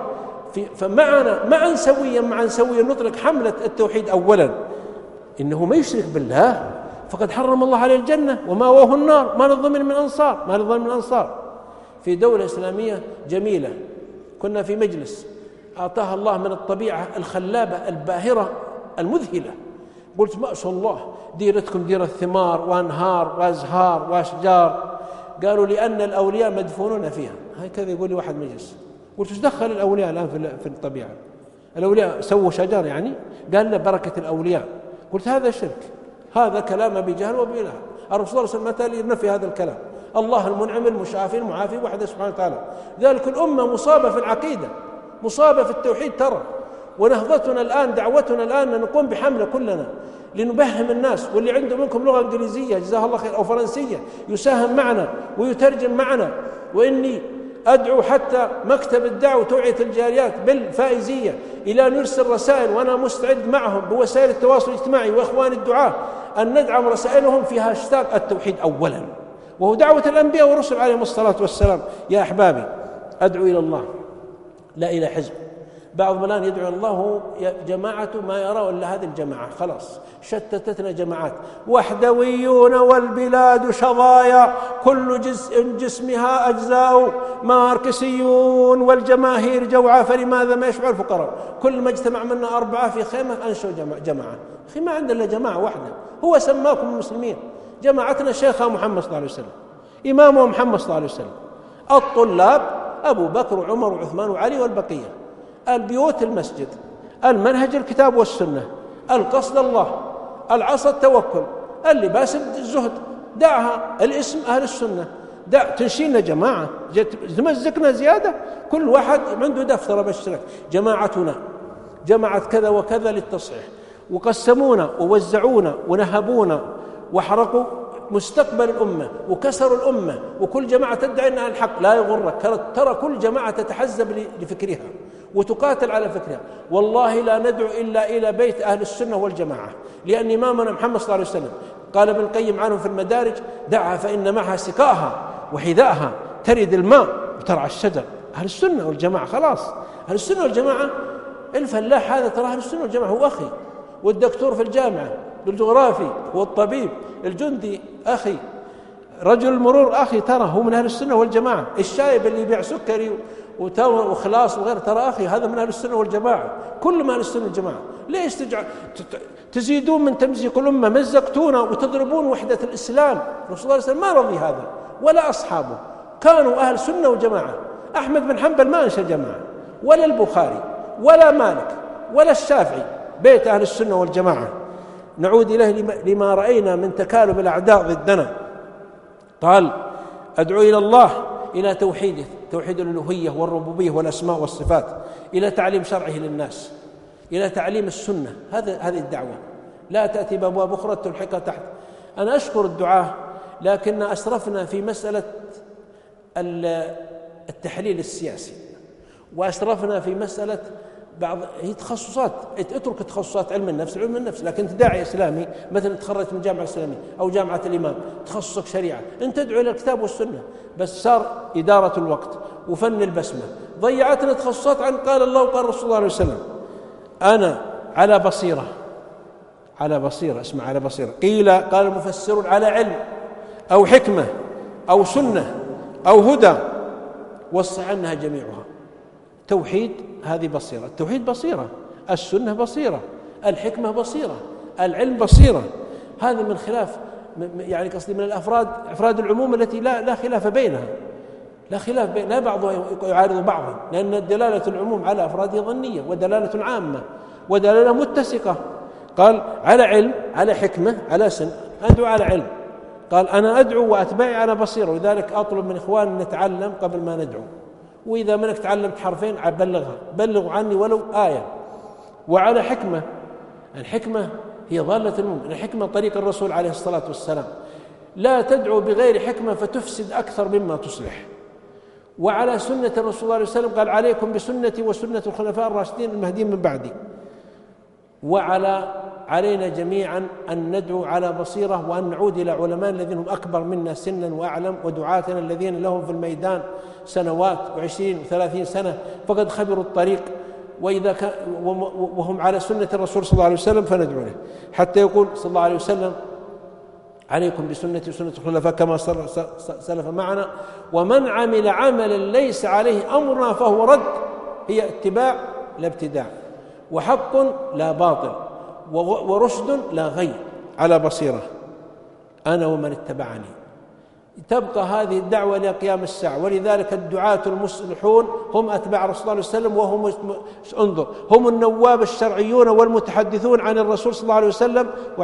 فمعنا معا سويا نطلق حملة التوحيد. أولا إنه ما يشرك بالله فقد حرم الله عليه الجنة ومأواه النار، ما للظالمين من أنصار. في دولة إسلامية جميلة كنا في مجلس أعطاها الله من الطبيعة الخلابة الباهرة المذهلة. قلت ما شاء الله ديرتكم ديرة ثمار وأنهار وأزهار وأشجار. قالوا لأن الأولياء مدفونون فيها. هكذا يقول لي واحد مجلس. قلت ايش دخل الأولياء الآن في الطبيعة؟ الأولياء سووا شجر يعني؟ قال لنا بركة الأولياء. قلت هذا شرك، هذا كلام بجهل وبإله. الرسول صلى الله عليه وسلم متى ينفي هذا الكلام؟ الله المنعم المشافي المعافي وحده سبحانه وتعالى. ذلك الأمة مصابة في العقيدة، مصابة في التوحيد ترى. ونهضتنا الآن، دعوتنا الآن أن نقوم بحملة كلنا لنبهم الناس، واللي عنده منكم لغة إنجليزية جزاه الله خير أو فرنسية يساهم معنا ويترجم معنا. وإني أدعو حتى مكتب الدعوة توعية الجاليات بالفائزية إلى أن يرسل رسائل، وأنا مستعد معهم بوسائل التواصل الاجتماعي وإخوان الدعاة أن ندعم رسائلهم في هاشتاج التوحيد أولا، وهو دعوة الأنبياء والرسل عليهم الصلاة والسلام. يا أحبابي أدعو إلى الله لا إلى حزب. بعض الآن يدعو الله جماعة ما يرى إلا هذه الجماعة، خلاص شتتتنا جماعات. وحدويون والبلاد شظايا كل جزء جسمها أجزاء، ماركسيون والجماهير جوعى فلماذا ما يشبع الفقراء. كل ما اجتمع منا 4 في خيمة أنشوا جماعة. أخي ما عندنا إلا جماعة واحدة، هو سماكم المسلمين. جماعتنا شيخها محمد صلى الله عليه وسلم، إمامه محمد صلى الله عليه وسلم، الطلاب أبو بكر وعمر وعثمان وعلي والبقية، البيوت المسجد، المنهج الكتاب والسنة، القصد الله، العصا التوكل، اللباس الزهد، دعها الاسم أهل السنة. تنشينا جماعة تمزقنا زيادة، كل واحد عنده دفتر بشرك. جماعتنا جمعت كذا وكذا للتصحيح، وقسمونا ووزعونا ونهبونا وحرقوا مستقبل الأمة وكسروا الأمة، وكل جماعة تدعي أنها الحق. لا يغرك، ترى كل جماعة تتحزب لفكرها وتقاتل على فكرها. والله لا ندعو إلا إلى بيت أهل السنة والجماعة، لأن إمامنا محمد صلى الله عليه وسلم قال ابن القيم عنه في المدارج: دعها فإن معها سقاها وحذاءها ترد الماء وترعى الشجر. أهل السنة والجماعة خلاص، أهل السنة والجماعة. الفلاح هذا ترى أهل السنة والجماعة هو أخي، والدكتور في الجامعة بالجغرافي والطبيب الجندي أخي، رجل المرور أخي، ترى هو من أهل السنة والجماعة. الشايب اللي يبيع سكري وخلاص وغير ترى أخي، هذا من أهل السنة والجماعة. كل ما أهل السنة والجماعة. ليش تزيدون من تمزيق الأمة؟ مزقتونا وتضربون وحدة الإسلام. الرسول صلى الله عليه وسلم ما رضي هذا ولا أصحابه، كانوا أهل سنة وجماعة. أحمد بن حنبل ما أنشأ جماعة، ولا البخاري ولا مالك ولا الشافعي، بيت أهل السنة والجماعة. نعود إليه لما رأينا من تكالب الأعداء ضدنا. قال: أدعو إلى الله، إلى توحيده، توحيد الألوهية والربوبية والأسماء والصفات، إلى تعليم شرعه للناس، إلى تعليم السنة. هذه الدعوة لا تأتي بأبواب أخرى تلحقها تحت. أنا أشكر الدعاة، لكن أسرفنا في مسألة التحليل السياسي، وأسرفنا في مسألة بعض هي تخصصات. اترك تخصصات علم النفس، لكن انت داعي اسلامي مثلا تخرجت من الجامعه الاسلاميه او جامعه الامام، تخصصك شريعه، انت تدعو الى الكتاب والسنه. بس صار اداره الوقت وفن البسمه ضيعتنا تخصصات عن قال الله وقال الرسول صلى الله عليه وسلم. انا على بصيره، اسمع، على بصيره. قال المفسرون: على علم او حكمه او سنه او هدى، وصح عنها جميعها. توحيد هذه بصيرة، التوحيد بصيرة، السنة بصيرة، الحكمة بصيرة، العلم بصيرة. هذا من خلاف، يعني قصدي من أفراد العموم التي لا خلاف بينها، لا بعضها يعارض بعضا، لأن دلالة العموم على أفراده ظنية، ودلالة عامة ودلالة متسقة. قال: على علم، على حكمة، على سن. أدعو على علم، قال أنا أدعو وأتبعي على بصيرة، ولذلك أطلب من إخواننا نتعلم قبل ما ندعو، وإذا منك تعلمت حرفين بلغوا عني ولو آية وعلى حكمة. الحكمة هي ضالة المؤمن، الحكمة طريق الرسول عليه الصلاة والسلام، لا تدعو بغير حكمة فتفسد أكثر مما تصلح. وعلى سنة الرسول صلى الله عليه وسلم قال عليكم بسنتي وسنة الخلفاء الراشدين المهديين من بعدي. علينا جميعا أن ندعو على بصيرة، وأن نعود إلى علماء الذين هم أكبر منا سنا وأعلم، ودعاتنا الذين لهم في الميدان سنوات و20 و30 سنة فقد خبروا الطريق، وهم على سنة الرسول صلى الله عليه وسلم فندعو له، حتى يقول صلى الله عليه وسلم عليكم بسنتي وسنة الخلفاء كما سلف معنا، ومن عمل عملا ليس عليه أمرنا فهو رد. هي اتباع لا ابتداع، وحق لا باطل، ورشد لا غي، على بصيرة أنا ومن اتبعني. تبقى هذه الدعوة إلى قيام الساعة، ولذلك الدعاة المصلحون هم أتباع رسول الله صلى الله عليه وسلم، انظر هم النواب الشرعيون والمتحدثون عن الرسول صلى الله عليه وسلم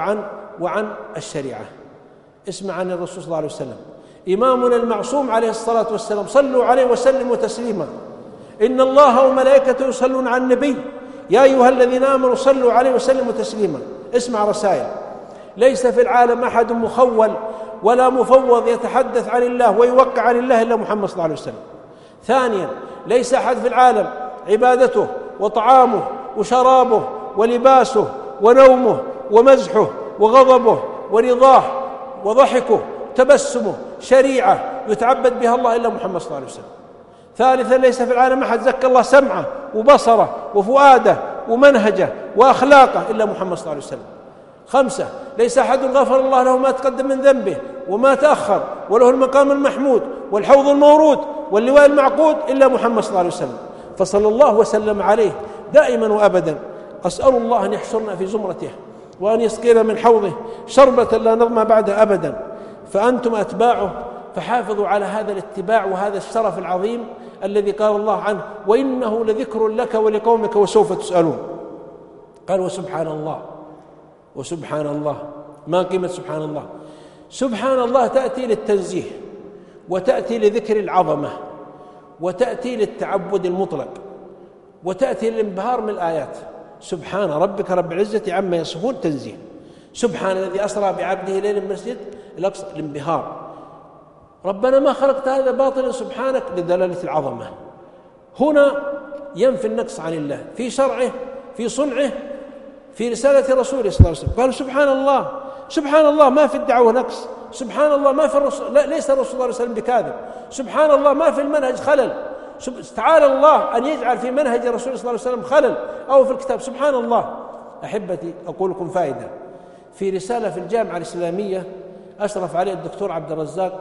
وعن الشريعة. اسمع عن الرسول صلى الله عليه وسلم إمامنا المعصوم عليه الصلاة والسلام، صلوا عليه وسلموا تسليما، إن الله وملائكته يصلون على النبي يا أيها الذين آمنوا صلوا عليه وسلموا تسليما. اسمع رسائل: ليس في العالم أحد مخول ولا مفوض يتحدث عن الله ويوقع عن الله إلا محمد صلى الله عليه وسلم. ثانيا، ليس أحد في العالم عبادته وطعامه وشرابه ولباسه ونومه ومزحه وغضبه ورضاه وضحكه تبسمه شريعة يتعبد بها الله إلا محمد صلى الله عليه وسلم. ثالثا، ليس في العالم أحد زكى الله سمعه وبصره وفؤاده ومنهجه وأخلاقه إلا محمد صلى الله عليه وسلم. خمسة، ليس أحد غفر الله له ما تقدم من ذنبه وما تأخر، وله المقام المحمود والحوض المورود واللواء المعقود إلا محمد صلى الله عليه وسلم. فصلى الله وسلم عليه دائما وأبدا. أسأل الله أن يحشرنا في زمرته، وأن يسقينا من حوضه شربة لا نظمأ بعدها أبدا. فأنتم أتباعه، فحافظوا على هذا الاتباع وهذا الشرف العظيم الذي قال الله عنه: وإنه لذكر لك ولقومك وسوف تسألون. قال: وسبحان الله. وسبحان الله، ما قيمة سبحان الله؟ سبحان الله تأتي للتنزيه، وتأتي لذكر العظمة، وتأتي للتعبد المطلق، وتأتي للانبهار من الآيات. سبحان ربك رب العزة عما يصفون، تنزيه. سبحان الذي أسرى بعبده ليلا من المسجد الأقصى، الانبهار. ربنا ما خلقت هذا باطلا سبحانك، لدلالة العظمة. هنا ينفي النقص عن الله في شرعه، في صنعه، في رسالة رسوله صلى الله عليه وسلم. قالوا سبحان الله، سبحان الله ما في الدعوة نقص، سبحان الله ما في الرسول، لا ليس الرسول صلى الله عليه وسلم بكاذب، سبحان الله ما في المنهج خلل، تعالى الله أن يجعل في منهج الرسول صلى الله عليه وسلم خلل أو في الكتاب. سبحان الله. أحبتي، أقول لكم فائدة في رسالة في الجامعة الإسلامية أشرف عليه الدكتور عبد الرزاق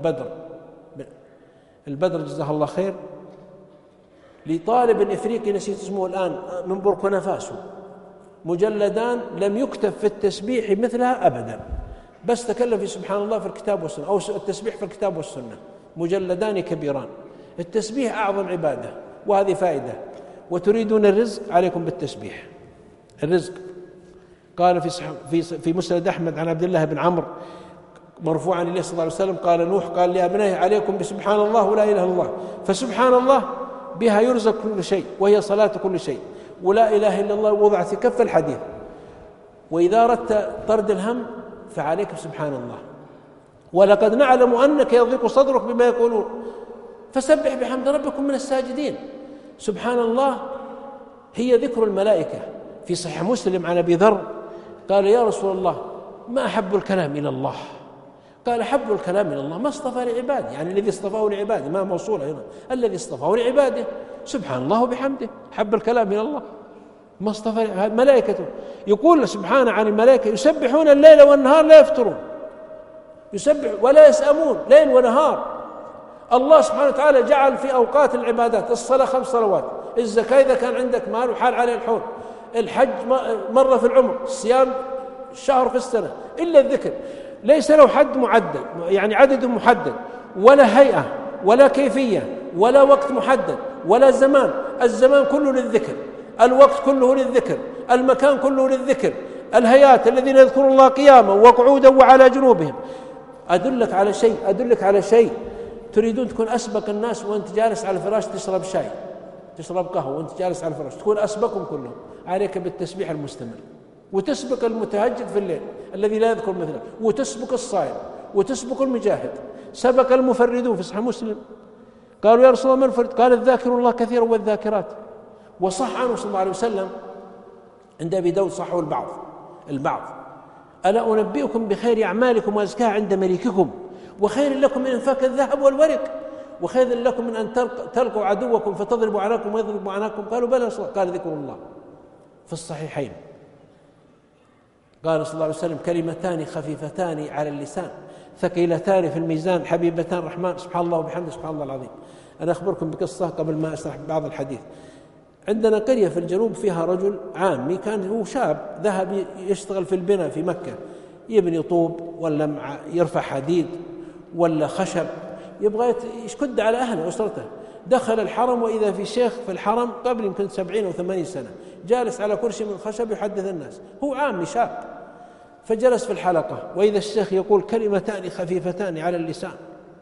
البدر جزاه الله خير، لطالب إفريقي نسيت اسمه الآن من بوركينا فاسو، مجلدان لم يكتب في التسبيح مثلها أبدا، بس تكلم في سبحان الله في الكتاب والسنة، أو التسبيح في الكتاب والسنة، مجلدان كبيران. التسبيح أعظم عبادة، وهذه فائدة. وتريدون الرزق، عليكم بالتسبيح. الرزق قال في مسند أحمد عن عبد الله بن عمرو مرفوعا إليه صلى الله عليه وسلم، قال نوح قال لأبنائه: عليكم بسبحان الله ولا إله إلا الله، فسبحان الله بها يرزق كل شيء، وهي صلاة كل شيء، ولا إله إلا الله وضعت في كف الحديث. وإذا أردت طرد الهم فعليك بسبحان الله، ولقد نعلم أنك يضيق صدرك بما يقولون، فسبح بحمد ربكم من الساجدين. سبحان الله هي ذكر الملائكة. في صحيح مسلم عن أبي ذر قال: يا رسول الله، ما أحب الكلام إلى الله؟ قال: أحب الكلام إلى الله ما اصطفى لعباده، يعني الذي اصطفاه لعباده، ما موصولة هنا، الذي اصطفاه لعباده. سبحان الله وبحمده، أحب الكلام إلى الله ما اصطفى ملائكته. يقول سبحانه عن الملائكة: يسبحون الليل والنهار لا يفترون، يسبح ولا يسأمون ليل ونهار. الله سبحانه وتعالى جعل في أوقات العبادات: الصلاة 5 صلوات، الزكاة إذا كان عندك مال وحال عليه الحول، الحج مرة في العمر، الصيام شهر في السنة، إلا الذكر ليس له حد معدد، يعني عدد محدد، ولا هيئة ولا كيفية ولا وقت محدد ولا زمان. الزمان كله للذكر، الوقت كله للذكر، المكان كله للذكر. الهيئات: الذين يذكرون الله قياما وقعودا وعلى جنوبهم. أدلك على شيء تريدون تكون أسبق الناس وأنت جالس على الفراش تشرب شاي، تشرب قهوة وأنت جالس على الفراش، تكون أسبقهم كلهم. عليك بالتسبيح المستمر، وتسبق المتهجد في الليل الذي لا يذكر مثله، وتسبق الصائم، وتسبق المجاهد. سبق المفردون في صحيح مسلم، قالوا يا رسول الله من الفرد؟ قال الذاكرون الله كثيرا والذاكرات. وصح عنه صلى الله عليه وسلم عند أبي داود، صحه البعض: ألا أنبئكم بخير أعمالكم وأزكاها عند مليككم، وخير لكم من إنفاق الذهب والورق، وخير لكم من أن تلقوا عدوكم فتضربوا عناكم ويضربوا عناكم. قالوا بلى. قال ذكر الله. في الصحيحين قال صلى الله عليه وسلم: كلمتان خفيفتان على اللسان ثقيلتان في الميزان حبيبتان الرحمن، سبحان الله وبحمده سبحان الله العظيم. أنا أخبركم بقصة قبل ما أشرح بعض الحديث. عندنا قرية في الجنوب فيها رجل عامي، كان هو شاب ذهب يشتغل في البناء في مكة، يبني طوب ولا يرفع حديد ولا خشب، يبغى يشكد على أهله وأسرته. دخل الحرم وإذا في شيخ في الحرم قبل يمكن 70 أو 80 سنة جالس على كرسي من خشب يحدث الناس، هو عامي شاب. فجلس في الحلقة وإذا الشيخ يقول: كلمتان خفيفتان على اللسان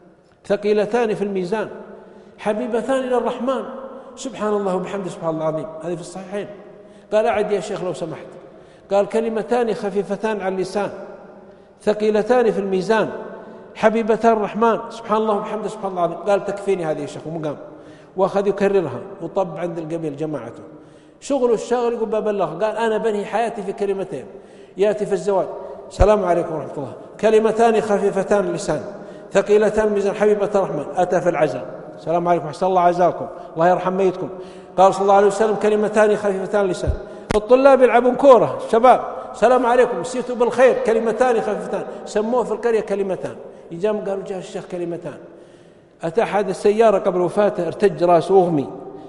ثقيلتان في الميزان حبيبتان إلى الرحمن، سبحان الله وبحمده سبحان الله العظيم. هذه في الصحيحين. قال: أعد يا شيخ لو سمحت. قال: كلمتان خفيفتان على اللسان ثقيلتان في الميزان حبيبتان الرحمن، سبحان الله وبحمده سبحان الله العظيم. قال: تكفيني هذه يا شيخ. ومقام وأخذ يكررها وطب عند القبيل جماعته. شغله الشاغل يقول: ببلغ. قال: أنا بنهي حياتي في كلمتين. يأتي في الزواج: السلام عليكم ورحمة الله، كلمتان خفيفتان اللسان ثقيلتان الميزان حبيبة الرحمن. أتى في العزاء: السلام عليكم، أحسن الله عزاكم، الله يرحم ميتكم. قال صلى الله عليه وسلم: كلمتان خفيفتان اللسان. الطلاب يلعبون كورة، شباب: السلام عليكم، مسيتوا بالخير، كلمتان خفيفتان. سموه في القرية كلمتان. يجام قالوا: جاء الشيخ كلمتان. أتى أحد السيارة قبل وفاته، ارتج راسه وغمي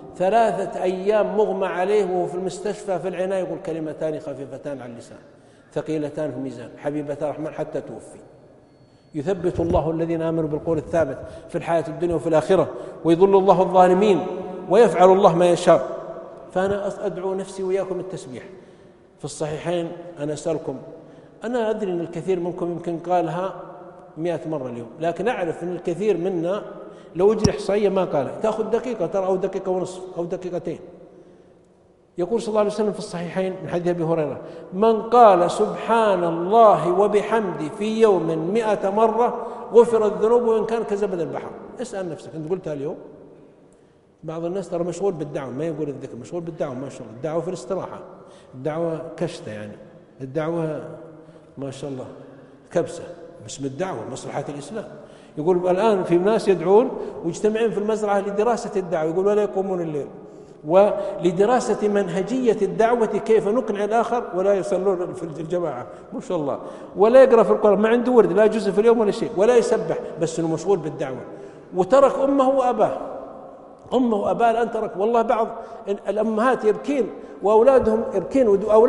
3 أيام مغمى عليه وهو في المستشفى في العناية، يقول: كلمتان خفيفتان على اللسان ثقيلتان في الميزان حبيبتان الرحمن، حتى توفي. يثبت الله الذين آمنوا بالقول الثابت في الحياة الدنيا وفي الآخرة، ويضل الله الظالمين، ويفعل الله ما يشاء. فأنا أدعو نفسي وإياكم التسبيح. في الصحيحين أنا أسألكم، أنا أدري أن الكثير منكم يمكن قالها 100 مرة اليوم، لكن أعرف أن الكثير منا لو أجري إحصائية ما قالها، تأخذ دقيقة ترى، أو دقيقة ونصف أو دقيقتين. يقول صلى الله عليه وسلم في الصحيحين من حديث أبي هريرة: من قال سبحان الله وبحمده في يوم 100 مرة غفرت ذنوبه وإن كان كزبد البحر. اسأل نفسك، أنت قلتها اليوم؟ بعض الناس ترى مشغول بالدعوة، ما يقول الذكر، مشغول بالدعوة. ما شاء الله، الدعوة في الاستراحة، الدعوة كشتة، يعني الدعوة ما شاء الله كبسة، باسم الدعوة مصلحة الإسلام. يقول الآن في ناس يدعون ويجتمعون في المزرعة لدراسة الدعوة، يقول ولا يقومون الليل، ولدراسة منهجية الدعوة كيف نقنع الآخر، ولا يصلون في الجماعة ما شاء الله، ولا يقرأ في القرآن، ما عنده ورد، لا جزء في اليوم ولا شيء، ولا يسبح، بس إنه مشغول بالدعوة. وترك أمه وأباه، أمه وأباه الآن ترك. والله بعض الأمهات يبكين وأولادهم يبكين،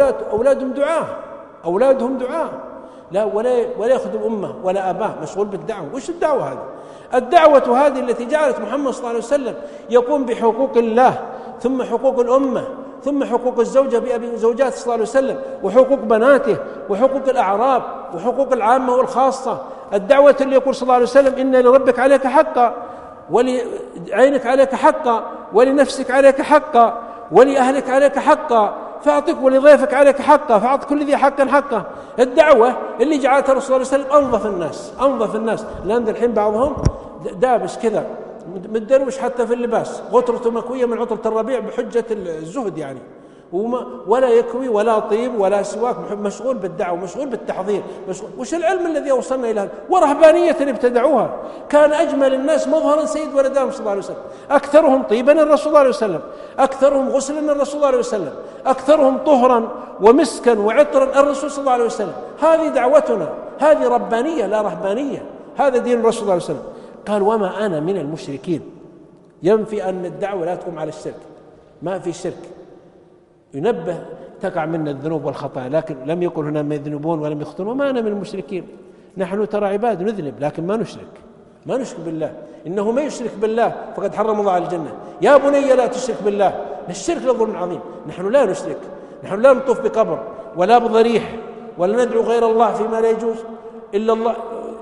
أولادهم دعاة لا ولا يخدم أمه ولا أباه، مشغول بالدعوة. وش الدعوة هذه؟ الدعوة هذه التي جعلت محمد صلى الله عليه وسلم يقوم بحقوق الله، ثم حقوق الأمة، ثم حقوق الزوجة زوجات صلى الله عليه وسلم، وحقوق بناته، وحقوق الأعراب، وحقوق العامة والخاصة. الدعوة اللي يقول صلى الله عليه وسلم: إن لربك عليك حقا، ولعينك عليك حقا، ولنفسك عليك حقا، ولأهلك عليك حقا، فأعطك، ولضيفك عليك حقا، فأعط كل ذي حقا حقه. الدعوة اللي جعلتها الرسول صلى الله عليه وسلم أنظف الناس. لأن الحين بعضهم دابس كذا متدروش حتى في اللباس، غطرته مكوية من عطرة الربيع بحجة الزهد يعني، ولا يكوي ولا طيب ولا سواك، مشغول بالدعوة، مشغول بالتحضير، مشغول. وش العلم الذي وصلنا إلى هذا؟ ورهبانية ابتدعوها. كان أجمل الناس مظهرا سيد ولد آدم صلى الله عليه وسلم، أكثرهم طيبا الرسول صلى الله عليه وسلم، أكثرهم غسلا الرسول صلى الله عليه وسلم، أكثرهم طهرا ومسكا وعطرا الرسول صلى الله عليه وسلم. هذه دعوتنا، هذه ربانية لا رهبانية، هذا دين الرسول صلى الله عليه وسلم. قال: وما أنا من المشركين. ينفي أن الدعوة لا تقوم على الشرك، ما في شرك، ينبه تقع منا الذنوب والخطايا، لكن لم يقل هنا ما يذنبون ولم يخطئون. وما أنا من المشركين، نحن ترى عباد نذنب لكن ما نشرك بالله. إنه ما يشرك بالله فقد حرم الله على الجنة. يا بني لا تشرك بالله، الشرك لظلم عظيم. نحن لا نشرك، نحن لا نطوف بقبر ولا بضريح ولا ندعو غير الله فيما لا يجوز إلا الله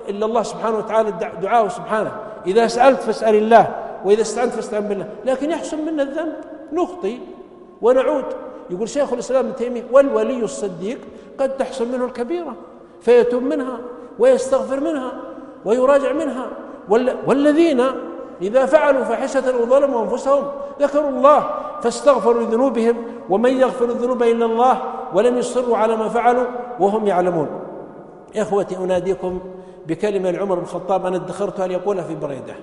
إلا الله سبحانه وتعالى دعاءه سبحانه، إذا سألت فاسأل الله، وإذا استعنت فاستعن بالله. لكن يحصل منا الذنب، نخطي ونعود. يقول شيخ الإسلام ابن تيمية: والولي الصديق قد تحصل منه الكبيرة فيتوب منها ويستغفر منها ويراجع منها. والذين إذا فعلوا فاحشة أو ظلموا أنفسهم ذكروا الله فاستغفروا لذنوبهم ومن يغفر الذنوب إلا الله ولم يصروا على ما فعلوا وهم يعلمون. إخوتي، أناديكم بكلمة لعمر بن الخطاب أنا ادخرتها ليقولها في بريدة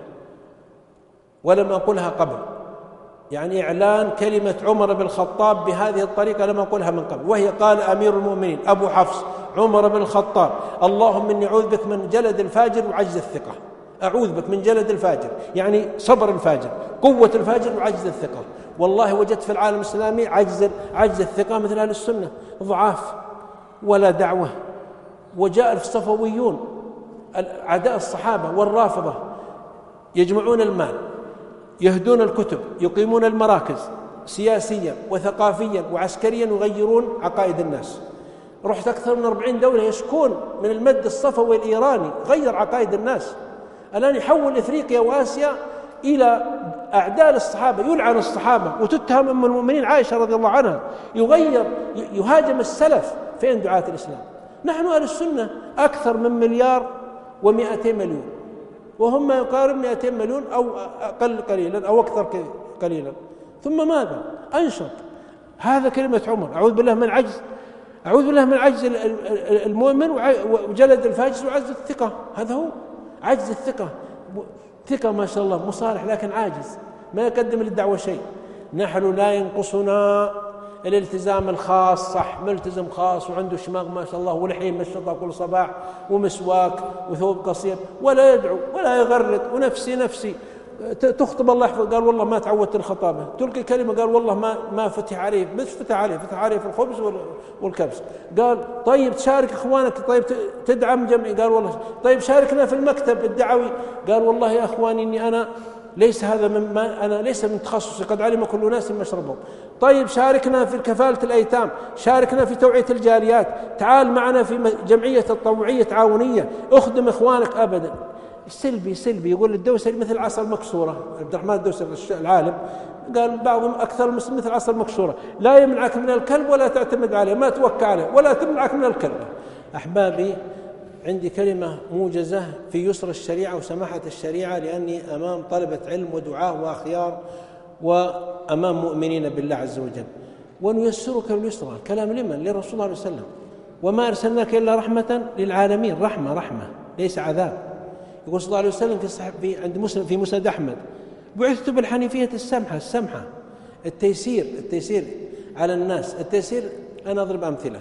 ولم أقولها قبل، يعني إعلان كلمة عمر بن الخطاب بهذه الطريقة لم أقولها من قبل، وهي: قال أمير المؤمنين أبو حفص عمر بن الخطاب: اللهم إني أعوذ بك من جلد الفاجر وعجز الثقة. أعوذ بك من جلد الفاجر يعني صبر الفاجر، قوة الفاجر وعجز الثقة. والله وجدت في العالم الإسلامي عجز الثقة مثل أهل السنة، ضعاف ولا دعوة. وجاء الصفويون أعداء الصحابة والرافضة يجمعون المال، يهدون الكتب، يقيمون المراكز سياسيا وثقافيا وعسكريا، يغيرون عقائد الناس. رحت أكثر من 40 دولة يشكون من المد الصفوي الإيراني، غير عقائد الناس. الآن يحول إفريقيا وآسيا إلى أعداء الصحابة، يلعن الصحابة وتتهم أم المؤمنين عائشة رضي الله عنها، يهاجم السلف. فين دعاة الإسلام؟ نحن أهل السنة أكثر من 1,200,000,000 وهم ما يقارب 200 مليون أو أقل قليلا أو أكثر قليلا. ثم ماذا؟ أنشط. هذا كلمة عمر: أعوذ بالله من عجز المؤمن وجلد الفاجر وعجز الثقة. هذا هو عجز الثقة. ثقة ما شاء الله مصالح لكن عاجز، ما يقدم للدعوة شيء. نحن لا ينقصنا الالتزام الخاص، صح، ملتزم خاص وعنده شماغ ما شاء الله ولحية مشطة كل صباح ومسواك وثوب قصير، ولا يدعو ولا يغرد، ونفسي تخطب الله يحفظ، قال والله ما تعودت الخطابة، تلقي كلمة قال والله ما فتح عليه، مش فتح عليه في الخبز والكبس. قال طيب تشارك اخوانك، طيب تدعم جمعي، قال والله طيب شاركنا في المكتب الدعوي، قال والله يا اخواني اني انا ليس هذا أنا ليس من تخصصي، قد علم كل ناس مشربهم. طيب شاركنا في كفالة الأيتام، شاركنا في توعية الجاليات، تعال معنا في جمعية التطوعية تعاونية، اخدم إخوانك. أبدا، سلبي. يقول الدوسري مثل عصا المكسورة. عبد الرحمن الدوسري العالم قال بعضهم أكثر المسلمين مثل عصا المكسورة، لا يمنعك من الكلب ولا تعتمد عليه، ما توكل عليه، ولا تمنعك من الكلب. أحبابي، عندي كلمة موجزة في يسر الشريعة وسماحة الشريعة، لأني أمام طلبة علم ودعاة وأخيار وأمام مؤمنين بالله عز وجل. ونيسرك اليسرى، كلام لمن؟ للرسول صلى الله عليه وسلم: وما أرسلناك إلا رحمة للعالمين. رحمة ليس عذاب. يقول صلى الله عليه وسلم عند مسلم في مسند أحمد: بعثت بالحنيفية السمحة. التيسير على الناس. التيسير أنا أضرب أمثلة.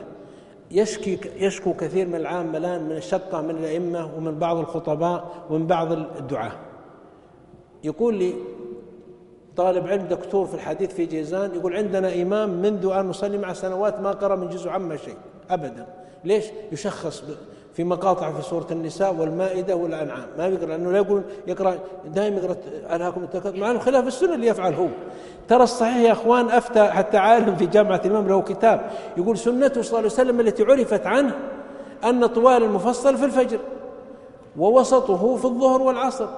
يشكو كثير من العامة الآن من الشقة من الأئمة ومن بعض الخطباء ومن بعض الدعاة. يقول لي طالب علم دكتور في الحديث في جيزان، يقول عندنا إمام منذ أن نصلي مع سنوات ما قرأ من جزء عما شيء أبدا. ليش؟ يشخص في مقاطع في سورة النساء والمائدة والأنعام، ما يقرأ، لأنه لا يقرأ دائما يقرأ ألهاكم التكاثر، مع أنه خلاف السنة اللي يفعل هو. ترى الصحيح يا أخوان، أفتى حتى عالم في جامعة الإمام له كتاب يقول سنته صلى الله عليه وسلم التي عرفت عنه أن طوال المفصل في الفجر، ووسطه في الظهر والعصر،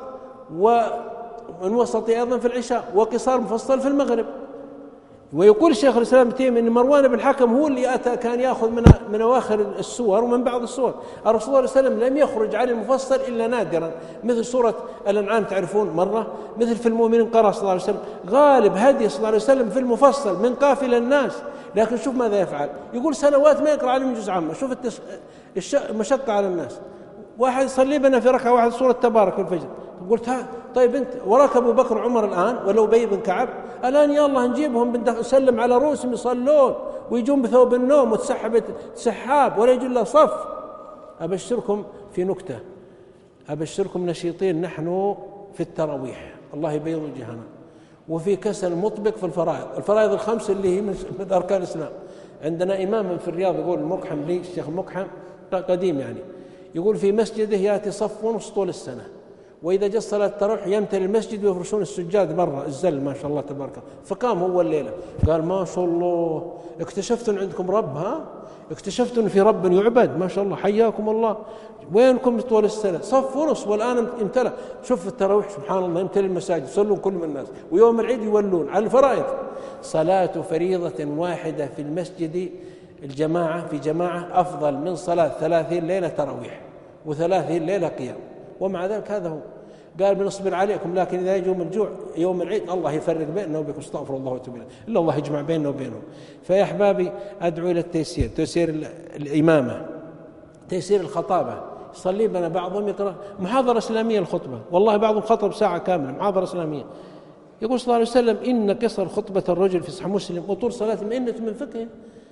ومن وسط أيضا في العشاء، وقصار مفصل في المغرب. ويقول الشيخ الإسلام ابن تيمية أن مروان بن الحكم هو اللي كان يأخذ من أواخر السور ومن بعض السور. الرسول صلى الله عليه وسلم لم يخرج عن المفصل إلا نادرا، مثل سورة الأنعام تعرفون مرة، مثل في المؤمنين قرأ صلى الله عليه وسلم. غالب هدي صلى الله عليه وسلم في المفصل من قافل الناس. لكن شوف ماذا يفعل، يقول سنوات ما يقرأ عليهم جزء عامة. شوف المشقة على الناس. واحد يصلي بنا في ركعة واحد سورة تبارك في الفجر، قلت ها طيب انت وراك ابو بكر وعمر الان ولا ابي بن كعب الان، يلا نجيبهم نسلم على رؤوسهم يصلون ويجون بثوب النوم وتسحب سحاب ولا يجي الا صف. ابشركم في نكته، ابشركم نشيطين نحن في التراويح، الله يبيض وجهنا، وفي كسل مطبق في الفرائض الخمس اللي هي من اركان الاسلام. عندنا امام في الرياض يقول المقحم لي الشيخ المقحم قديم يعني، يقول في مسجده ياتي صف ونص طول السنه، وإذا جاء صلاة التراويح يمتلئ المسجد ويفرشون السجاد برا الزل ما شاء الله تبارك الله. فقام هو الليلة قال ما شاء الله اكتشفتوا أن عندكم رب، اكتشفتوا أن في رب يعبد، ما شاء الله حياكم الله، وينكم طول السنة؟ صف ونص والآن امتلأ. شوف التراويح سبحان الله يمتلئ المساجد يصلون كل من الناس، ويوم العيد يولون على الفرائض. صلاة فريضة واحدة في المسجد الجماعة في جماعة أفضل من صلاة 30 ليلة تراويح و30 ليلة قيام. ومع ذلك هذا هو قال بنصبر عليكم، لكن إذا يجوا من الجوع يوم العيد الله يفرق بيننا وبينكم، استغفر الله واتوب إليه، إلا الله يجمع بيننا وبينهم. فيا أحبابي أدعو إلى التيسير، تيسير الإمامة، تيسير الخطابة. يصلي بنا بعضهم يقرأ محاضرة إسلامية الخطبة، والله بعضهم خطب ساعة كاملة محاضرة إسلامية. يقول صلى الله عليه وسلم إن قصر خطبة الرجل في صحيح مسلم وطول صلاة مئنة من فقه.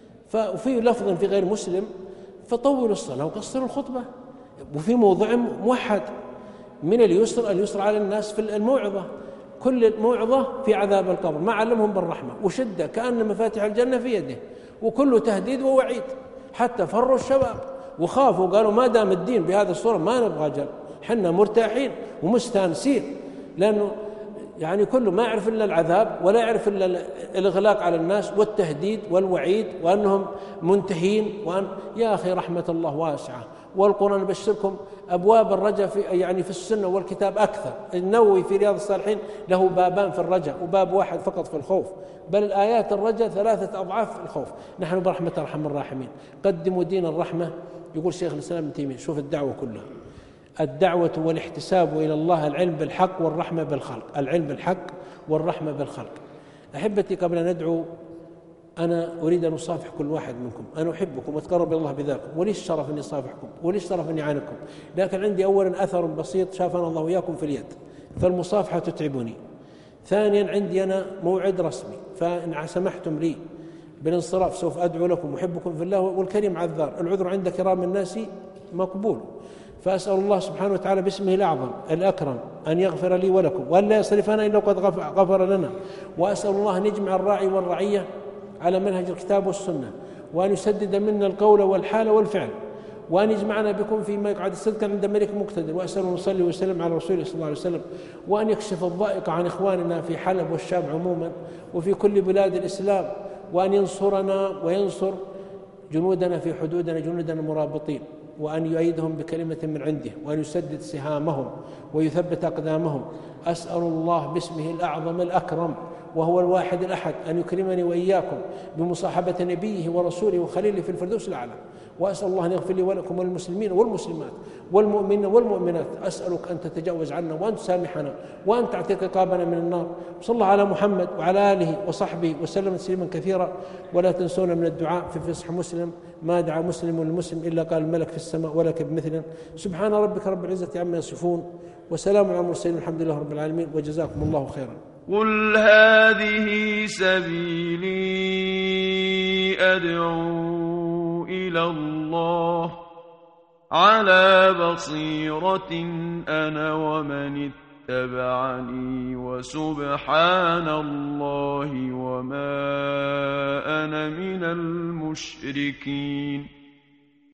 وفي لفظ في غير مسلم فطولوا الصلاة وقصروا الخطبة. وفي موضع موحد من اليسر على الناس في الموعظة، كل موعظة في عذاب القبر، ما علمهم بالرحمة وشدة كأن مفاتيح الجنة في يده، وكله تهديد ووعيد. حتى فروا الشباب وخافوا قالوا ما دام الدين بهذه الصورة ما نبغى جل، حنا مرتاحين ومستانسين، لأنه يعني كله ما يعرف إلا العذاب ولا يعرف إلا الإغلاق على الناس والتهديد والوعيد وأنهم منتهين. يا أخي رحمة الله واسعة، والقرآن يبشركم أبواب الرجاء في السنة والكتاب أكثر. النووي في رياض الصالحين له بابان في الرجاء وباب واحد فقط في الخوف، بل الآيات الرجاء 3 أضعاف الخوف. نحن برحمة أرحم الراحمين قدموا دين الرحمة. يقول شيخ الإسلام ابن تيمية شوف الدعوة كلها، الدعوة والاحتساب إلى الله العلم بالحق والرحمة بالخلق، العلم بالحق والرحمة بالخلق. أحبتي قبل أن ندعو أنا أريد أن أصافح كل واحد منكم، أنا أحبكم وأتقرب إلى الله بذلكم، ولي الشرف أني أصافحكم ولي الشرف أني أعانكم، لكن عندي أولا أثر بسيط شافنا الله وإياكم في اليد، فالمصافحة تتعبني. ثانيا عندي أنا موعد رسمي، فإن سمحتم لي بالانصراف سوف أدعو لكم وأحبكم في الله، والكريم عذار، العذر عند كرام الناس مقبول. فأسأل الله سبحانه وتعالى باسمه الأعظم الأكرم أن يغفر لي ولكم وأن لا يصرفنا إلا قد غفر لنا. وأسأل الله أن يجمع الراعي والرعية على منهج الكتاب والسنة، وأن يسدد منا القول والحال والفعل، وأن يجمعنا بكم فيما يقعد الصدق عند ملك مقتدر. وأسأل أن يصلي ويسلم على رسوله صلى الله عليه وسلم، وأن يكشف الضائق عن إخواننا في حلب والشام عموما وفي كل بلاد الإسلام، وأن ينصرنا وينصر جنودنا في حدودنا، جنودنا المرابطين، وأن يؤيدهم بكلمة من عنده، وأن يسدد سهامهم ويثبت أقدامهم. أسأل الله باسمه الأعظم الأكرم وهو الواحد الأحد أن يكرمني وإياكم بمصاحبة نبيه ورسوله وخليله في الفردوس الأعلى. وأسأل الله أن يغفر لي ولكم والمسلمين والمسلمات والمؤمنين والمؤمنات. أسألك أن تتجاوز عنا وأن تسامحنا وأن تعتق رقابنا من النار. صلى الله على محمد وعلى آله وصحبه وسلم تسليما كثيرا. ولا تنسونا من الدعاء في صحيح مسلم ما دعا مسلم للمسلم إلا قال الملك في السماء ولك بمثله. سبحان ربك رب العزة عما يصفون وسلام على المرسلين الحمد لله رب العالمين وجزاكم الله خيرا. قل هذه سبيلي أدعو إلى الله على بصيرة أنا ومن اتبعني وسبحان الله وما أنا من المشركين.